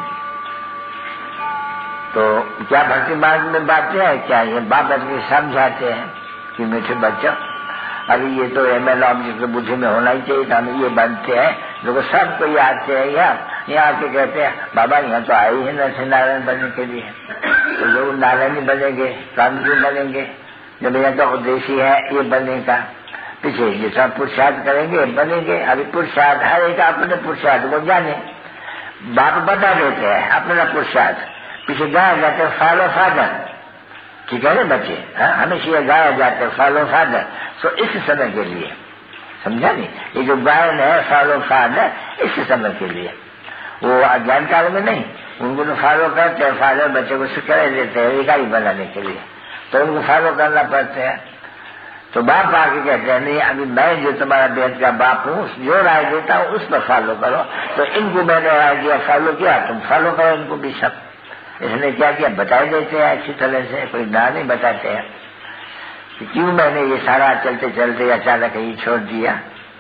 तो क्या भक्ति मार्ग में बातें हैं क्या? ये बाबा के समझाते हैं कि मीठे बच्चों अभी ये तो एम एल ऑब्जेक्ट बुद्धि में होना ही चाहिए, हम ये बनते हैं जो सबको याद आते हैं यहाँ यहाँ आके कहते हैं बाबा यहाँ तो आए ही नरसिंह नारायण बनने के लिए, तो लोग नारायण ही बनेंगे, कांति बनेंगे, जब यहाँ का उद्देश्य है ये बनने का, पीछे ये सब पुरुषार्थ करेंगे बनेंगे। अभी पुरुषार्थ हर एक अपने पुरुषार्थ को जाने, बाप बता देते हैं अपना पुरुषार्थ, पीछे गाया जाते हैं फॉलो फादर। ठीक है ना बच्चे? हमेशा ये गाया जाता है फॉलो फादर, तो इस समय के लिए समझा नहीं, ये जो गायन है फॉलो फादर इस समय के लिए, वो अज्ञान काल में नहीं, उनको तो फॉलो करते हैं, फादर बच्चे को सिखा देते हैं अधिकारी बनाने के लिए, तो उनको फॉलो करना पड़ते हैं। तो बाप आके कहते हैं नहीं अभी मैं जो तुम्हारा बेट का बाप हूँ जो राय देता हूँ उस पर फॉलो करो, तो इनको मैंने राय दिया फॉलो किया, तुम फॉलो करो इनको भी सब। इसने क्या किया बता देते हैं अच्छी तरह से, कोई ना नहीं बताते हैं कि क्यों मैंने ये सारा चलते चलते अचानक ही छोड़ दिया।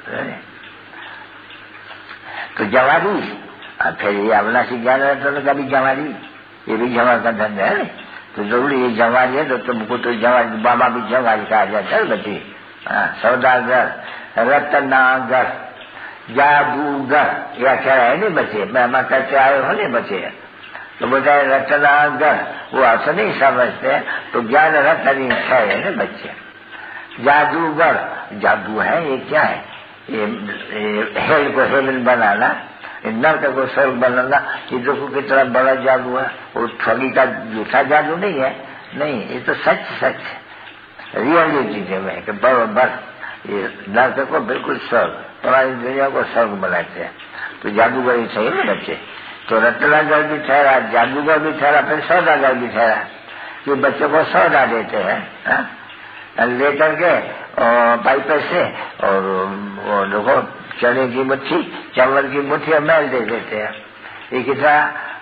तो जवारी फिर ये अविनाशी ज्ञान रत्न का भी जवारी, ये भी जवा का धंधा है, तो जरूरी ये जवारी है, तो तुमको तो जवारी बाबा भी जवारी कहा जाता है बच्चे। सौदागर, रत्नागर, जादूगर, या क्या है नहीं बच्चे, मैं कहते आए हो नहीं बच्चे, तो बोलते हैं रत्नागर, वो अर्थ नहीं समझते, तो ज्ञान रत्न है ना बच्चे। जादूगर, जादू है ये क्या है, ये, ये हेल को हेवन बनाना, नर्क को स्वर्ग बनाना, ये देखो कितना बड़ा जादू है, वो ठगी का झूठा जादू नहीं है, नहीं ये तो सच सच रियलिटी में कि बराबर ये नर्क को बिल्कुल स्वर्ग, पुरानी दुनिया को स्वर्ग बनाते हैं, तो जादूगर ही सही ना बच्चे। तो रत्नागर भी ठहरा, जादूगर भी ठहरा, फिर सौदागर भी ठहरा, कि बच्चों को सौदा देते हैं लेकर के पाइप से, और वो देखो चने की मुट्ठी, चावल की मुट्ठी और मैल दे देते हैं। ये कितना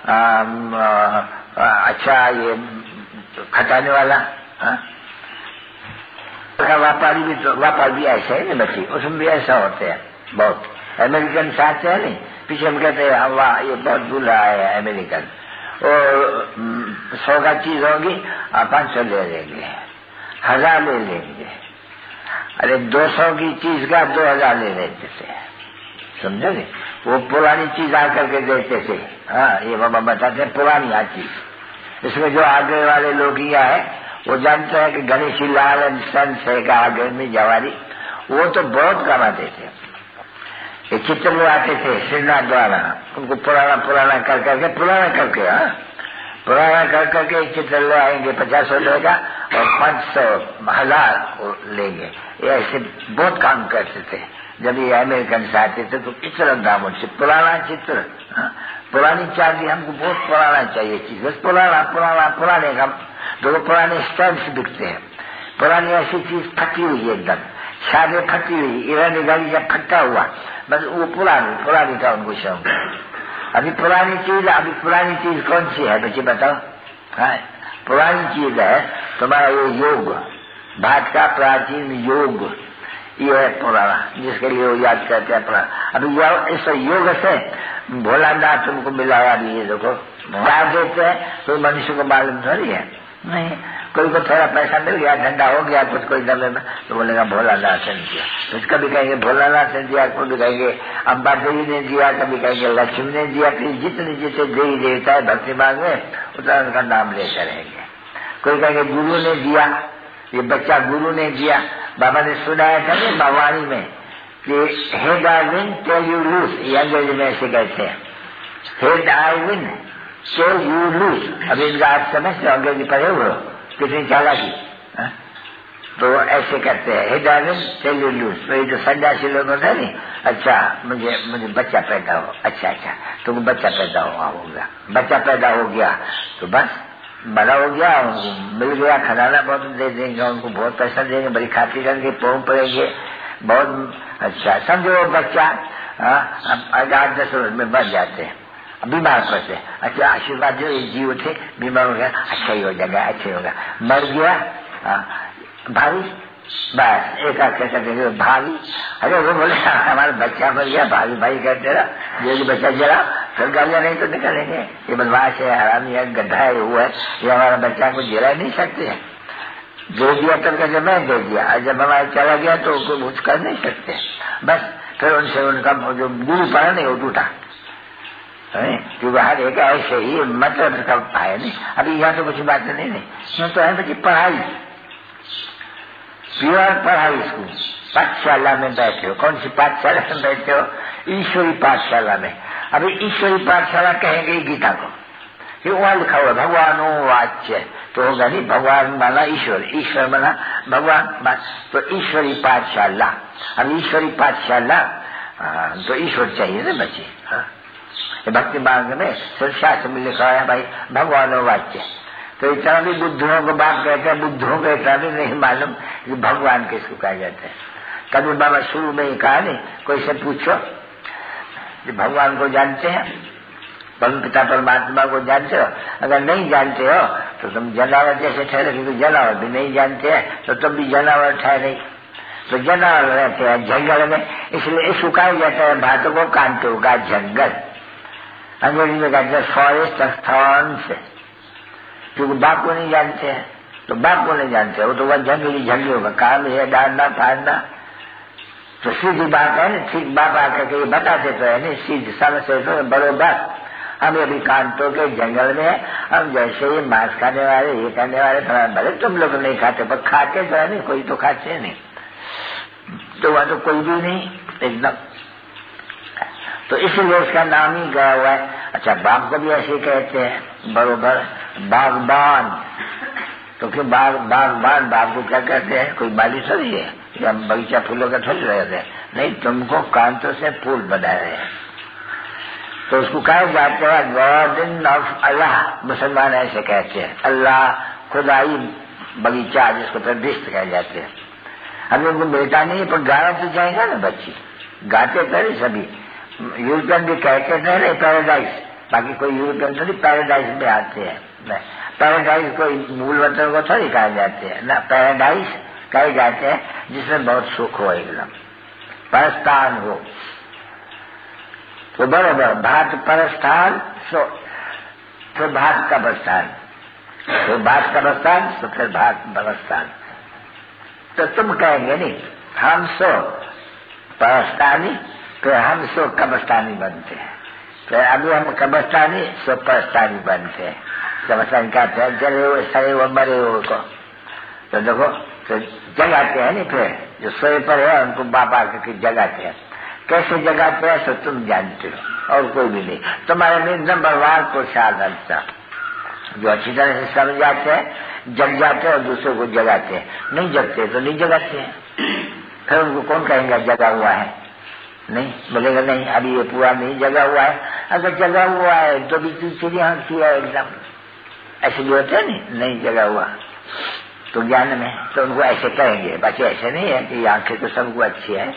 अच्छा ये खटाने वाला व्यापारी भी तो व्यापार भी ऐसा है ना बच्ची, उसमें भी ऐसा होते हैं बहुत। अमेरिकन साथ है नहीं, पीछे हम कहते हैं वाह ये बहुत दूल्हा है अमेरिकन, और सौ का चीज होगी पाँच सौ ले लेंगे, हजार ले लेंगे, अरे दो सौ की चीज का दो हजार ले लेते थे, समझे? वो पुरानी चीज आकर के देते थे। हाँ, ये बाबा बताते हैं पुरानी हर चीज। इसमें जो आगे वाले लोग यहाँ है वो जानते हैं कि गणेशी लाल एंड सन्स है का आगे में जवारी, वो तो बहुत कमाते थे। ये चित्र वो आते थे श्रीनाथ द्वारा, उनको पुराना पुराना कर करके पुराना करके हाँ पुराना कर करके चित्र ले आएंगे, पचास सौ लेगा और पाँच सौ हजार लेंगे। ये ऐसे बहुत काम करते थे। जब ये अमेरिकन से आते थे तो इतना दाम से पुराना चित्र, हाँ? पुरानी चांदी हमको बहुत पुराना चाहिए चीज, बस पुराना पुराना पुराने का तो पुराने स्टैम्प्स बिकते हैं। पुरानी ऐसी चीज फटी हुई एकदम, शादी फटी हुई, ईरानी गाड़ी जब फटा हुआ बस वो पुरानी पुरानी का उनको शौक। अभी पुरानी चीज, अभी पुरानी चीज कौन सी है बच्चे बताओ? हाँ, पुरानी चीज है तुम्हारा ये योग, भारत का प्राचीन योग, ये है पुराना, जिसके लिए वो याद करते हैं पुराना। अभी इस योग से भोलानाथ तुमको मिलाया भी, ये देखो क्या देते हैं तो मनुष्य को मालूम थोड़ी है। नहीं, कोई को थोड़ा पैसा मिल गया, धंधा हो गया कुछ कोई दबे में तो बोलेगा भोलानाथ ने दिया, तो कभी कहेंगे भोलानाथ ने दिया, कभी कहेंगे अम्बा देवी ने दिया, कभी कहेंगे लक्ष्मी ने दिया। फिर जितने जितने देवी देवता है भक्ति मार्ग में उतना उनका नाम लेते रहेंगे। कोई कहेंगे गुरु ने दिया, ये बच्चा गुरु ने दिया। बाबा ने सुनाया था ना भवानी में कि hey Darwin tell you lose, ये अंग्रेजी में ऐसे कहते हैं, hey Darwin tell you lose. अभी इनका आप समझते हो, अंग्रेजी पढ़े हुए कितनी चालाकी, तो ऐसे करते हैं hey Darwin tell you lose. तो ये जो सन्यासी लोग होते हैं नहीं, अच्छा मुझे मुझे बच्चा पैदा हो, अच्छा अच्छा तुमको बच्चा पैदा हुआ होगा, बच्चा पैदा हो गया तो बस बड़ा हो गया, मिल गया, खजाना बहुत दे देंगे, उनको बहुत पैसा देंगे, बड़ी खाती करेंगे, पोम पड़ेंगे बहुत। अच्छा समझो बच्चा आठ दस वर्ष में बच जाते हैं, बीमार पड़ते, अच्छा आशीर्वाद जो जीव थे बीमार हो गया, अच्छा ही हो जाएगा, अच्छा ही होगा। मर गया भाभी, बस एक आख कहते भाभी, अरे वो बोले हमारा बच्चा मर गया, भाभी भाई कहते रहा, जो बच्चा जरा फिर गालियां नहीं तो निकलेंगे, ये बदमाश है, हरामी है, गड्ढा है, वो है, ये हमारा बच्चा को जला नहीं सकते हैं। दे दिया तब कहते मैं दे दिया, जब हमारा चला गया तो कुछ कर नहीं सकते। बस फिर उनसे उनका जो गुरु पड़ा नहीं वो टूटा, क्योंकि हर एक ऐसे ही मतलब का है नहीं। अभी यहाँ तो कुछ बात नहीं नहीं, यहाँ तो है बच्ची पढ़ाई, प्योर पढ़ाई स्कूल, पाठशाला में बैठे हो। कौन सी पाठशाला में बैठे हो? ईश्वरी पाठशाला में। अभी ईश्वरी पाठशाला कहेंगे गीता को, कि वहां लिखा हुआ भगवानो वाच्य, तो होगा नहीं, भगवान माना ईश्वर, ईश्वर माना भगवान, तो ईश्वरी पाठशाला। अब ईश्वरी पाठशाला तो ईश्वर चाहिए ना बच्चे। भक्ति मार्ग में शास्त्र में लिखा है भाई भगवानो वाच्य, तो इतना भी बुद्धों को बात कहते हैं, बुद्धों को इतना भी नहीं मालूम कि भगवान किसको कहा जाता है। कभी बाबा शुरू में ही कहा नहीं, कोई से पूछो कि भगवान को जानते हैं, परम पिता परमात्मा को जानते हो? अगर नहीं जानते हो तो तुम जानवर जैसे ठहरे, क्योंकि जानवर भी नहीं जानते हैं तो तुम भी जानवर ठहरे। तो जानवर रहते हैं जंगल में, इसलिए इसको कहा जाता है भातों को कांटों का जंगल, अंग्रेजी में कहते हैं फॉरेस्ट ऑफ थॉर्न्स, क्योंकि बाप को नहीं जानते हैं। तो बाप को नहीं जानते हो तो वह जंगली झंडियों का काम है डालना फाड़ना। तो सीधी बात है ना, ठीक बाप आकर के ये बताते तो है नहीं, सीधी समझते तो बरोबर। हम अभी कांटों के जंगल में है, हम जैसे ही मांस खाने वाले ये करने वाले भले तुम लोग नहीं खाते, पर खाते तो है नहीं, कोई तो खाते नहीं, तो वह तो कोई भी नहीं एकदम। तो इसीलिए उसका नाम ही गया हुआ है। अच्छा बाप को भी ऐसे कहते हैं बरोबर, बागबान। तो क्यों बाग बागबान, बाग को क्या कहते हैं? कोई माली थोड़ी है, या बगीचा फूलों का थोड़ी रहते हैं, नहीं, तुमको कांटों से फूल बनाए रहे हैं। तो उसको कहा जाता है गार्डन ऑफ अल्लाह, मुसलमान ऐसे कहते हैं, अल्लाह खुदाई बगीचा जिसको प्रतिष्ठ कह जाते हैं। अभी उनको मिलता नहीं है, पर गाना तो जाएगा ना बच्ची, गाते पहले सभी यूरोपियन भी कहते रहे पैराडाइज, बाकी कोई यूरोपियन थोड़ी पैराडाइज में आते हैं। पैराडाइज कोई मूल वतन को थोड़ी कहा जाते हैं ना, पैराडाइज कहे जाते हैं जिसमें बहुत सुख हो, एकदम परस्थान हो। तो बराबर भात परस्थान, सो तो भात का प्रस्थान, तो भात का प्रस्थान, तो फिर भात परस्थान। तो तुम कहेंगे नहीं हम सो परस्थानी, फिर हम सो कब्रस्तानी बनते हैं, फिर अभी हम कब्रस्तानी सो परस्थानी बनते हैं। कब्रस्तानी कहते हैं जले हुए सड़े हुए मरे हुए को, तो देखो तो जगाते हैं नहीं, फिर जो सोए पर है उनको बाबा के जगाते हैं। कैसे जगाते हैं तो तुम जानते हो और कोई भी नहीं। तुम्हारे में नंबर वन को साधन था, जो अच्छी तरह से समझ जाते हैं जग जाते हैं और दूसरों को जगाते हैं, नहीं जगते तो नहीं जगाते हैं। फिर उनको कौन कहेंगे जगा हुआ है, नहीं बोलेगा नहीं अभी ये पूरा नहीं जगा हुआ है। अगर जगा हुआ है तो भी चिड़िया हंसती है एकदम, ऐसे भी होते हैं नहीं, नहीं जगा हुआ तो ज्ञान में, तो उनको ऐसे कहेंगे। बाकी ऐसे नहीं है कि आंखें तो सबको अच्छी है।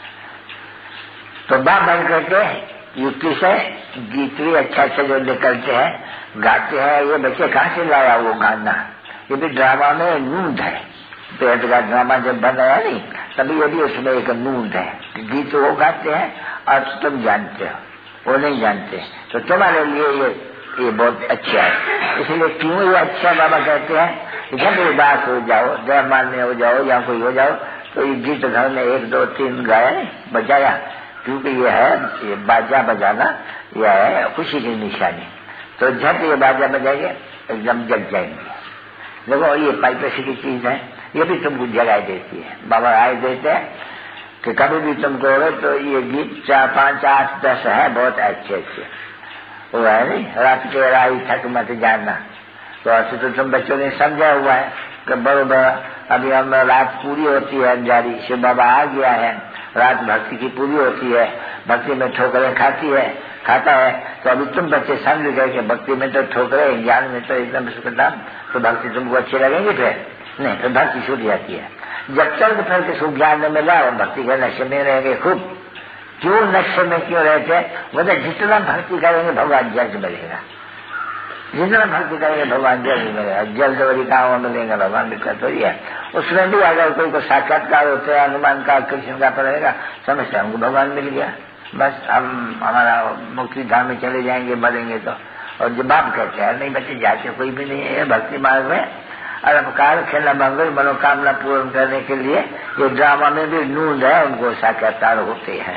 तो बाप बन करके युक्ति से गीत भी अच्छा अच्छा जो निकलते हैं गाते हैं। ये बच्चे कहाँ से लाया वो गाना, ये भी ड्रामा में नूंद है। पेट का ड्रामा जब बनाया नहीं तभी ये भी उसमें एक नूंद है, गीत वो गाते हैं और तुम जानते हो, वो नहीं जानते। तो तुम्हारे लिए ये ये बहुत अच्छा है। इसलिए क्यों ये अच्छा बाबा कहते हैं, जब ये बात हो जाओ, जयमान में हो जाओ या कोई हो जाओ, तो ये गीत घर में एक दो तीन गाया बजाया, क्योंकि ये है ये बाजा बजाना यह है खुशी की निशानी। तो जब ये बाजा बजाएंगे एकदम जग जाएंगे। देखो ये पाइपेसी की चीज है, ये भी तुमको जगाई देती है। बाबा आए देते हैं कि कभी भी तुम कहोगे तो ये गीत चार पांच आठ दस है बहुत अच्छे अच्छे, वो है नहीं रात के राई थक मत जानना। तो ऐसे तो तुम बच्चों ने समझा हुआ है कि बरोबर अभी हम रात पूरी होती है अंजारी, शिव बाबा आ गया है, रात भक्ति की पूरी होती है, भक्ति में ठोकरें खाती है खाता है। तो अभी तुम बच्चे समझ गए कि भक्ति में तो ठोकरें, ज्ञान में तो एकदम सुखदाम, तो भक्ति तुमको अच्छी लगेंगे, फिर नहीं तो भक्ति छूट जाती है। जब चल फिर के सुख ज्ञान में मिला और भक्ति के नशे में रहेंगे खूब। क्यों नशे में क्यों रहते हैं, मतलब जितना भक्ति करेंगे भगवान जल्द मिलेगा, जितना भक्ति करेंगे भगवान जल्द मिलेगा। जल्द बड़ी काम मिलेगा भगवान दिक्कत हो रही है। उसमें भी अगर कोई को साक्षात्कार होते हैं, हनुमान का कृष्ण का पड़ेगा, समझते हमको भगवान मिल गया, बस हम हमारा मुक्ति धाम में चले जाएंगे मरेंगे तो। और जब बाप कहते हैं नहीं बच्चे जाके कोई भी नहीं है भक्ति मार्ग में, और अपकार खेला मंगल मनोकामना पूर्ण करने के लिए ये ड्रामा में भी नूंद है, उनको साक्षात्कार होते हैं।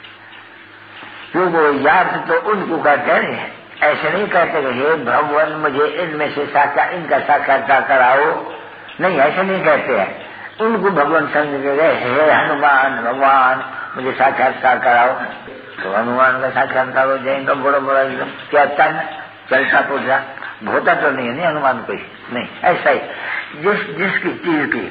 क्यों वो याद तो उनको कहते हैं, ऐसे नहीं कहते कि हे भगवान मुझे इनमें से साक्षात इनका साक्षात्कार कराओ, नहीं ऐसे नहीं कहते हैं। उनको भगवान समझ के गए हे हनुमान भगवान मुझे साक्षात्कार कराओ, तो हनुमान का साक्षात्कार हो जाएगा। बड़ा बड़ा एकदम क्या तन चलता पूछा होता तो नहीं है नहीं हनुमान कोई नहीं, ऐसा ही जिस जिसकी चीज की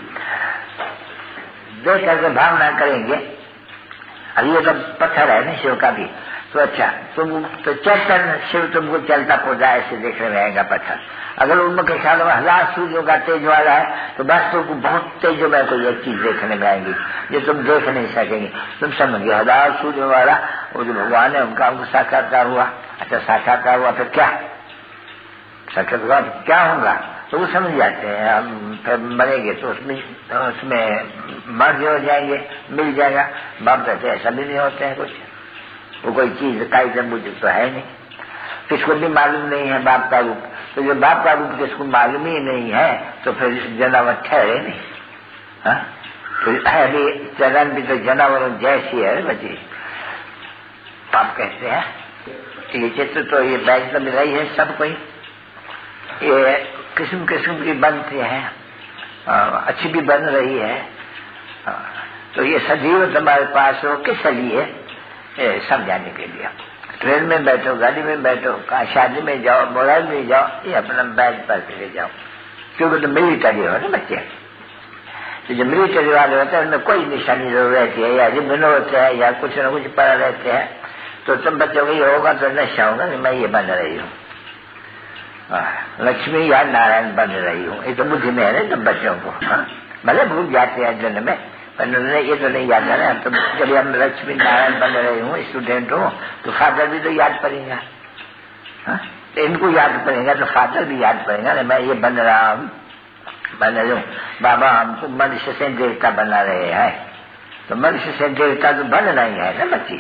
देख करके भावना करेंगे। अब ये तो पत्थर है ना शिव का भी, तो अच्छा तुम तो चेतन शिव तुमको चलता पूजा ऐसे देखने में आएगा पत्थर। अगर उनके ख्याल में हजार सूर्यों का तेज वाला है तो बस तुमको बहुत तेजों में कोई एक चीज देखने में आएगी जो तुम देख नहीं सकेंगे। तुम समझ गए हजार सूर्यों वाला वो जो भगवान है उनका उनको साक्षात्कार हुआ। अच्छा साक्षात्कार हुआ फिर क्या, साक्षात्कार क्या होगा तो वो समझ जाते हैं। हम फिर मरेंगे तो उसमें तो उसमें मर्ज हो जाएंगे, मिल जाएगा। बाप कहते ऐसा भी नहीं होते हैं कुछ, वो कोई चीज काई से मुझे तो है नहीं, किसको भी मालूम नहीं है बाप का रूप। तो जो बाप का रूप किसको मालूम ही नहीं है तो फिर जनावर ठहरे नहीं। हाँ तो अभी चलन भी तो जानवरों जैसी है बची। बाप कहते हैं ये चित्र तो ये बैग तो मिला ही है सब कोई, ये किस्म किस्म की बनती है, अच्छी भी बन रही है। तो ये सजीव तुम्हारे पास हो किस लिए समझाने के लिए। ट्रेन में बैठो, गाड़ी में बैठो, कहाँ शादी में जाओ, मोबाइल में जाओ, ये अपना बैग पर ले जाओ। क्योंकि तो मिलिटरी हो ना बच्चे, तो जो मिलिटरी वाले होते हैं उनमें कोई निशानी जरूर रहती है या रिबन होते हैं या कुछ न कुछ पड़ा रहते हैं। तो तुम बच्चों को ये होगा तो नशा होगा कि मैं ये बन रही हूँ लक्ष्मी या नारायण बन रही हूँ, ये तो बुद्धि में है ना तुम बच्चों को। भले भूल जाते हैं जन्म में पर नहीं, ये तो नहीं याद है ना। तो जब हम लक्ष्मी नारायण बन रहे हूँ, स्टूडेंट हूँ, तो फादर भी तो याद पड़ेगा, तो इनको याद पड़ेगा तो फादर भी याद पड़ेगा। मैं ये बन रहा हूँ, बन रही हूँ, बाबा हमको मनुष्य से देवता बना रहे हैं, तो मनुष्य से देवता तो बनना ही है ना बच्ची।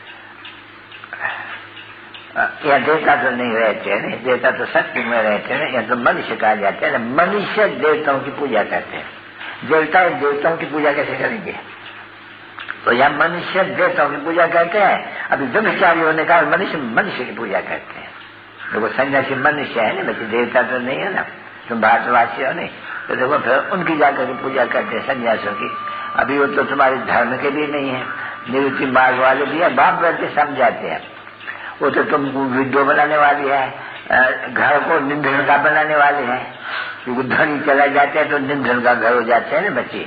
यह देवता तो नहीं रहते हैं, नहीं देवता तो शक्ति में रहते हैं, यह तो मनुष्य कहा जाता है। मनुष्य देवताओं की पूजा करते हैं, देवता देवताओं की पूजा कैसे करेंगे? तो यह मनुष्य देवताओं की पूजा करते हैं। अभी ब्रह्मचारी होने का मनुष्य मनुष्य की पूजा करते हैं। देखो सन्यासी मनुष्य है ना बच्चे, देवता तो नहीं है ना, तुम भारतवासी हो नहीं, तो देखो फिर उनकी जाकर के पूजा करते हैं सन्यासियों की। अभी वो तो तुम्हारे धर्म के भी नहीं है, निवृत्ति मार्ग वाले भी है, बाप बैठे समझाते हैं। वो तो तुमको वीडियो बनाने वाली है, घर को निंदन का बनाने वाले हैं, क्योंकि धनी चला जाते हैं तो निंदन का घर हो जाते हैं ना बच्चे,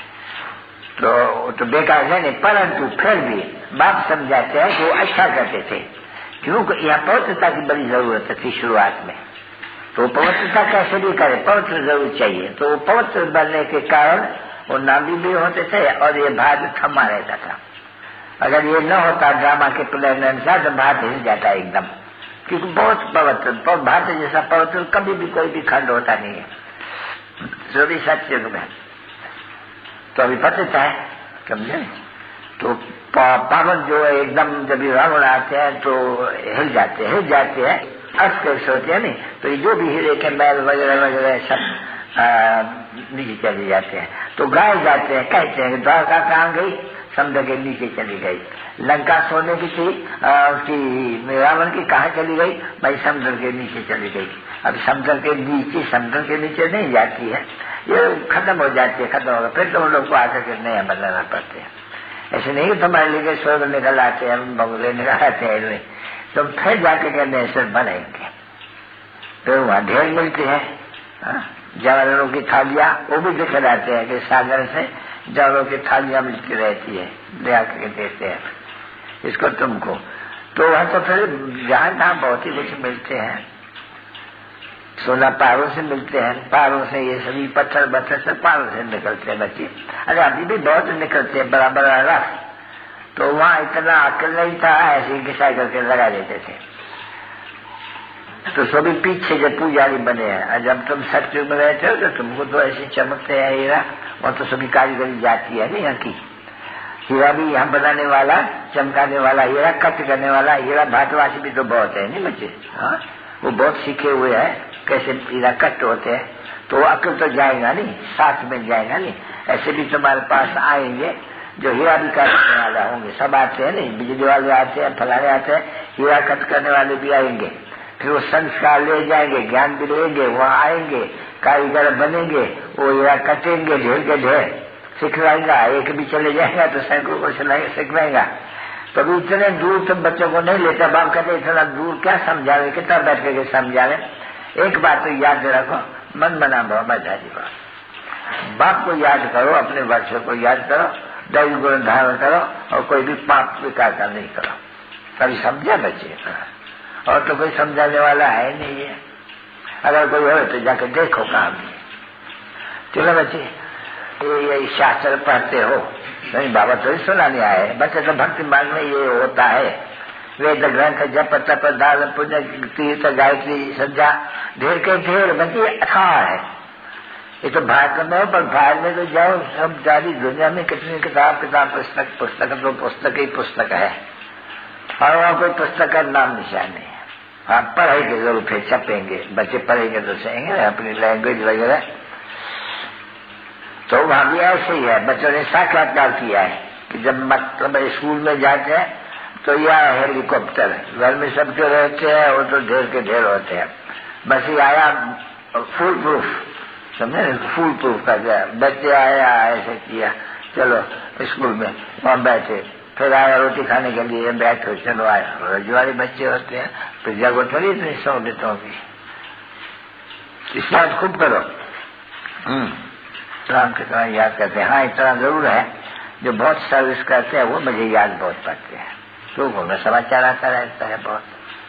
तो तो बेकार है नहीं। परंतु फिर भी बाप समझाते हैं कि वो अच्छा करते थे, क्योंकि यहाँ पवित्रता की बड़ी जरूरत थी शुरुआत में। तो पवित्रता कैसे भी करे, पवित्र जरूर चाहिए। तो वो पवित्र बनने के कारण वो नाभी भी होते थे और ये भाग थमा रहता था। अगर ये न होता ड्रामा के प्लान अनुसार तो भारत हिल जाता है एकदम, क्योंकि बहुत पवित्र, भारत जैसा पवित्र कभी भी कोई भी खंड होता नहीं है, जो भी सत्य में। तो अभी पवित्रता है, समझे? तो पावन जो है एकदम जब रावण आते हैं तो हिल जाते हिल जाते हैं अस्पर्श होते हैं नहीं, तो ये जो भी हीरे के मैल वगैरह वगैरह सब नीचे चले जाते हैं। तो गाए जाते हैं, कहते हैं द्वारका कहाँ गई, समुद्र के नीचे चली गई। लंका सोने की थी, उसकी रावण की कहाँ चली गई, भाई समुद्र के नीचे चली गई। अब समुद्र के नीचे समुद्र के नीचे नहीं जाती है, ये खत्म हो जाती है, खत्म होगा फिर तो उन लोग को आकर के नया बनाना पड़ते हैं। ऐसे नहीं तुम्हारे लिए स्वर्ग निकल आते हैं, बंगले निकल आते हैं, तो फिर जाके के नए बनेंगे। फिर वहाँ ढेर मिलती है, जानवरों की थालियां, वो भी दिख जाते हैं कि सागर से जानवरों की थालियां मिलती रहती है, ले आके देते हैं इसको तुमको। तो वहाँ तो फिर जहाँ तहाँ बहुत ही कुछ मिलते हैं, सोना पहाड़ों से मिलते हैं, पहाड़ों से ये सभी पत्थर पत्थर से पहाड़ों से निकलते हैं बच्चे। अरे अभी भी बहुत निकलते हैं, बड़ा बड़ा रस। तो वहाँ इतना अकल नहीं था, ऐसे ही घिसा करके लगा देते थे। तो सभी पीछे जब पुजारी बने हैं, जब तुम सत्युग में रहते हो तो तुमको तो ऐसे चमकते हैं हीरा, वहाँ तो सभी कारीगरी जाती है नहीं यहाँ की। हीरा भी यहाँ बनाने वाला, चमकाने वाला हीरा, कट करने वाला हीरा, भारतवासी भी तो बहुत है नहीं बच्चे, हाँ वो बहुत सीखे हुए हैं कैसे हीरा कट होते हैं। तो अकल तो जाएगा नहीं, साथ में जाएगा नहीं। ऐसे भी तुम्हारे पास आएंगे जो हीरा भी काटने वाला होंगे, सब आते हैं नहीं, बिजली वाले आते हैं, फलाने आते हैं, हीरा कट करने वाले भी आएंगे। फिर वो संस्कार ले जाएंगे, ज्ञान भी लेंगे, वहाँ आएंगे, कारीगर बनेंगे, वो हीरा कटेंगे, ढेर के ढेर सिखलाएगा। एक भी चले जाएगा तो सैकड़ों को सिखलाएगा। तभी इतने दूर तुम बच्चों को नहीं लेता, बाप कहते इतना दूर क्या समझावे, कितना बैठ के समझावे। एक बात तो याद रखो, मन बना बाबाजी बाप बाप को याद करो, अपने वर्षों को याद करो, दैव गुण धारण करो और कोई भी पाप विकार का नहीं करो। कभी समझा बच्चे, और तो कोई समझाने वाला है नहीं है। अगर कोई हो तो जाकर देखो काम। चलो बच्चे, ये ये शास्त्र पढ़ते हो नहीं, बाबा तो सुनाने आए बच्चे तो भक्ति मार्ग में ये होता है। वेद ग्रंथ जप तप दान पुण्य तीर्थ गायत्री संध्या ढेर के ढेर बच्चे अथाह है। ये तो भारत में हो, पर भारत में तो जाओ सब सारी दुनिया में कितनी किताब किताब पुस्तक पुस्तक तो पुस्तक ही पुस्तक है, और वहाँ कोई पुस्तक का नाम निशान नहीं है। आप पढ़ेंगे जरूर, फिर छपेंगे, बच्चे पढ़ेंगे तो सहेंगे अपनी लैंग्वेज वगैरह। तो वहाँ भी ऐसे ही है, बच्चों ने साक्षात्कार किया है कि जब मतलब स्कूल में जाते हैं तो यह हेलीकॉप्टर, घर में सबके रहते हैं, वो तो ढेर के ढेर होते हैं। बस ये आया फुल प्रूफ, समझे, फुल प्रूफ का गया, बच्चे आया ऐसे किया, चलो स्कूल में वहाँ बैठे, फिर आया रोटी खाने के लिए, बैठो चलो आया। रजवाड़ी बच्चे होते हैं, फिर जगह थोड़ी इतनी सहूलियतों की। इस बात खूब करो, राम के तरह याद करते हैं। हाँ इतना जरूर है, जो बहुत सर्विस करते हैं वो मुझे याद बहुत पड़ते हैं, लोगों में समाचार आता रहता है बहुत,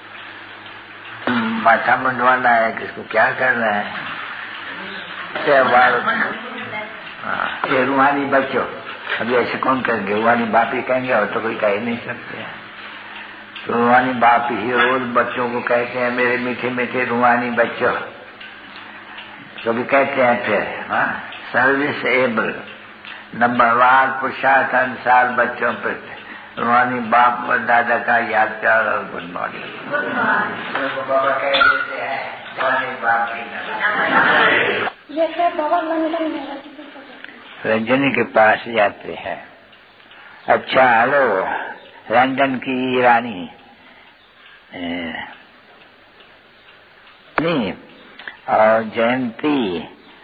माथा मुंडवाना है, किसको क्या करना है, त्योहार। ये रूहानी बच्चों अभी ऐसे कौन कहेंगे? रूहानी बाप ही कहेंगे और तो कोई कह ही नहीं सकते। तो रूहानी बाप ही रोज बच्चों को कहते हैं मेरे मीठे मीठे रूहानी बच्चों, तो भी कहते हैं फिर हाँ सर्विस एबल नंबरवार पुरुषार्थ अनुसार बच्चों पर रूहानी बाप और दादा का याद प्यार और गुड मॉर्निंग। बाबा कह देते हैं रूहानी बाप की जैसे बाबा लंदन में रंजनी के पास जाते हैं। अच्छा हेलो लंदन की रानी नहीं और जयंती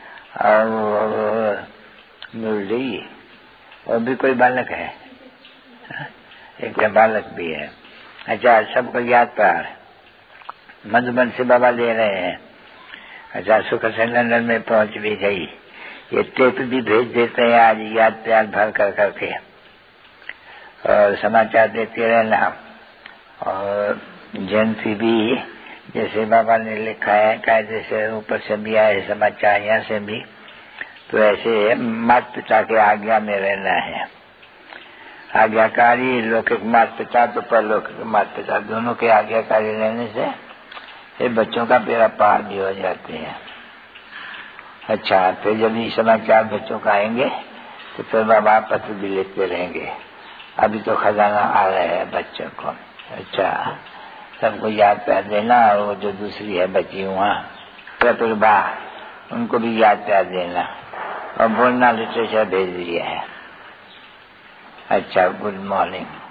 और मुरली और भी कोई बालक है, एक बालक भी है। अच्छा सबको याद प्यार मधुबन से बाबा ले रहे हैं। अच्छा सुख से लंदन में पहुंच भी गई। ये टेप भी भेज देते हैं आज याद प्यार भर कर करके और समाचार देते रहना। और जयंती भी जैसे बाबा ने लिखा है कायदे से ऊपर से भी आए समाचार यहाँ से भी, तो ऐसे माता पिता के आज्ञा में रहना है। आज्ञाकारी लौकिक माता पिता तो परलौकिक माता पिता दोनों के आज्ञाकारी रहने से ये बच्चों का बेड़ा पार भी हो जाते हैं। अच्छा फिर जब ये समाचार बच्चों का आएंगे तो फिर बाबा पत्र भी लिखते रहेंगे। अभी तो खजाना आ रहा है बच्चों को। अच्छा सबको याद प्यार देना और वो जो दूसरी है बची वहाँ प्रतिभा उनको भी याद प्यार देना और बोलना लिटरेचर भेज दिया है। अच्छा गुड मॉर्निंग।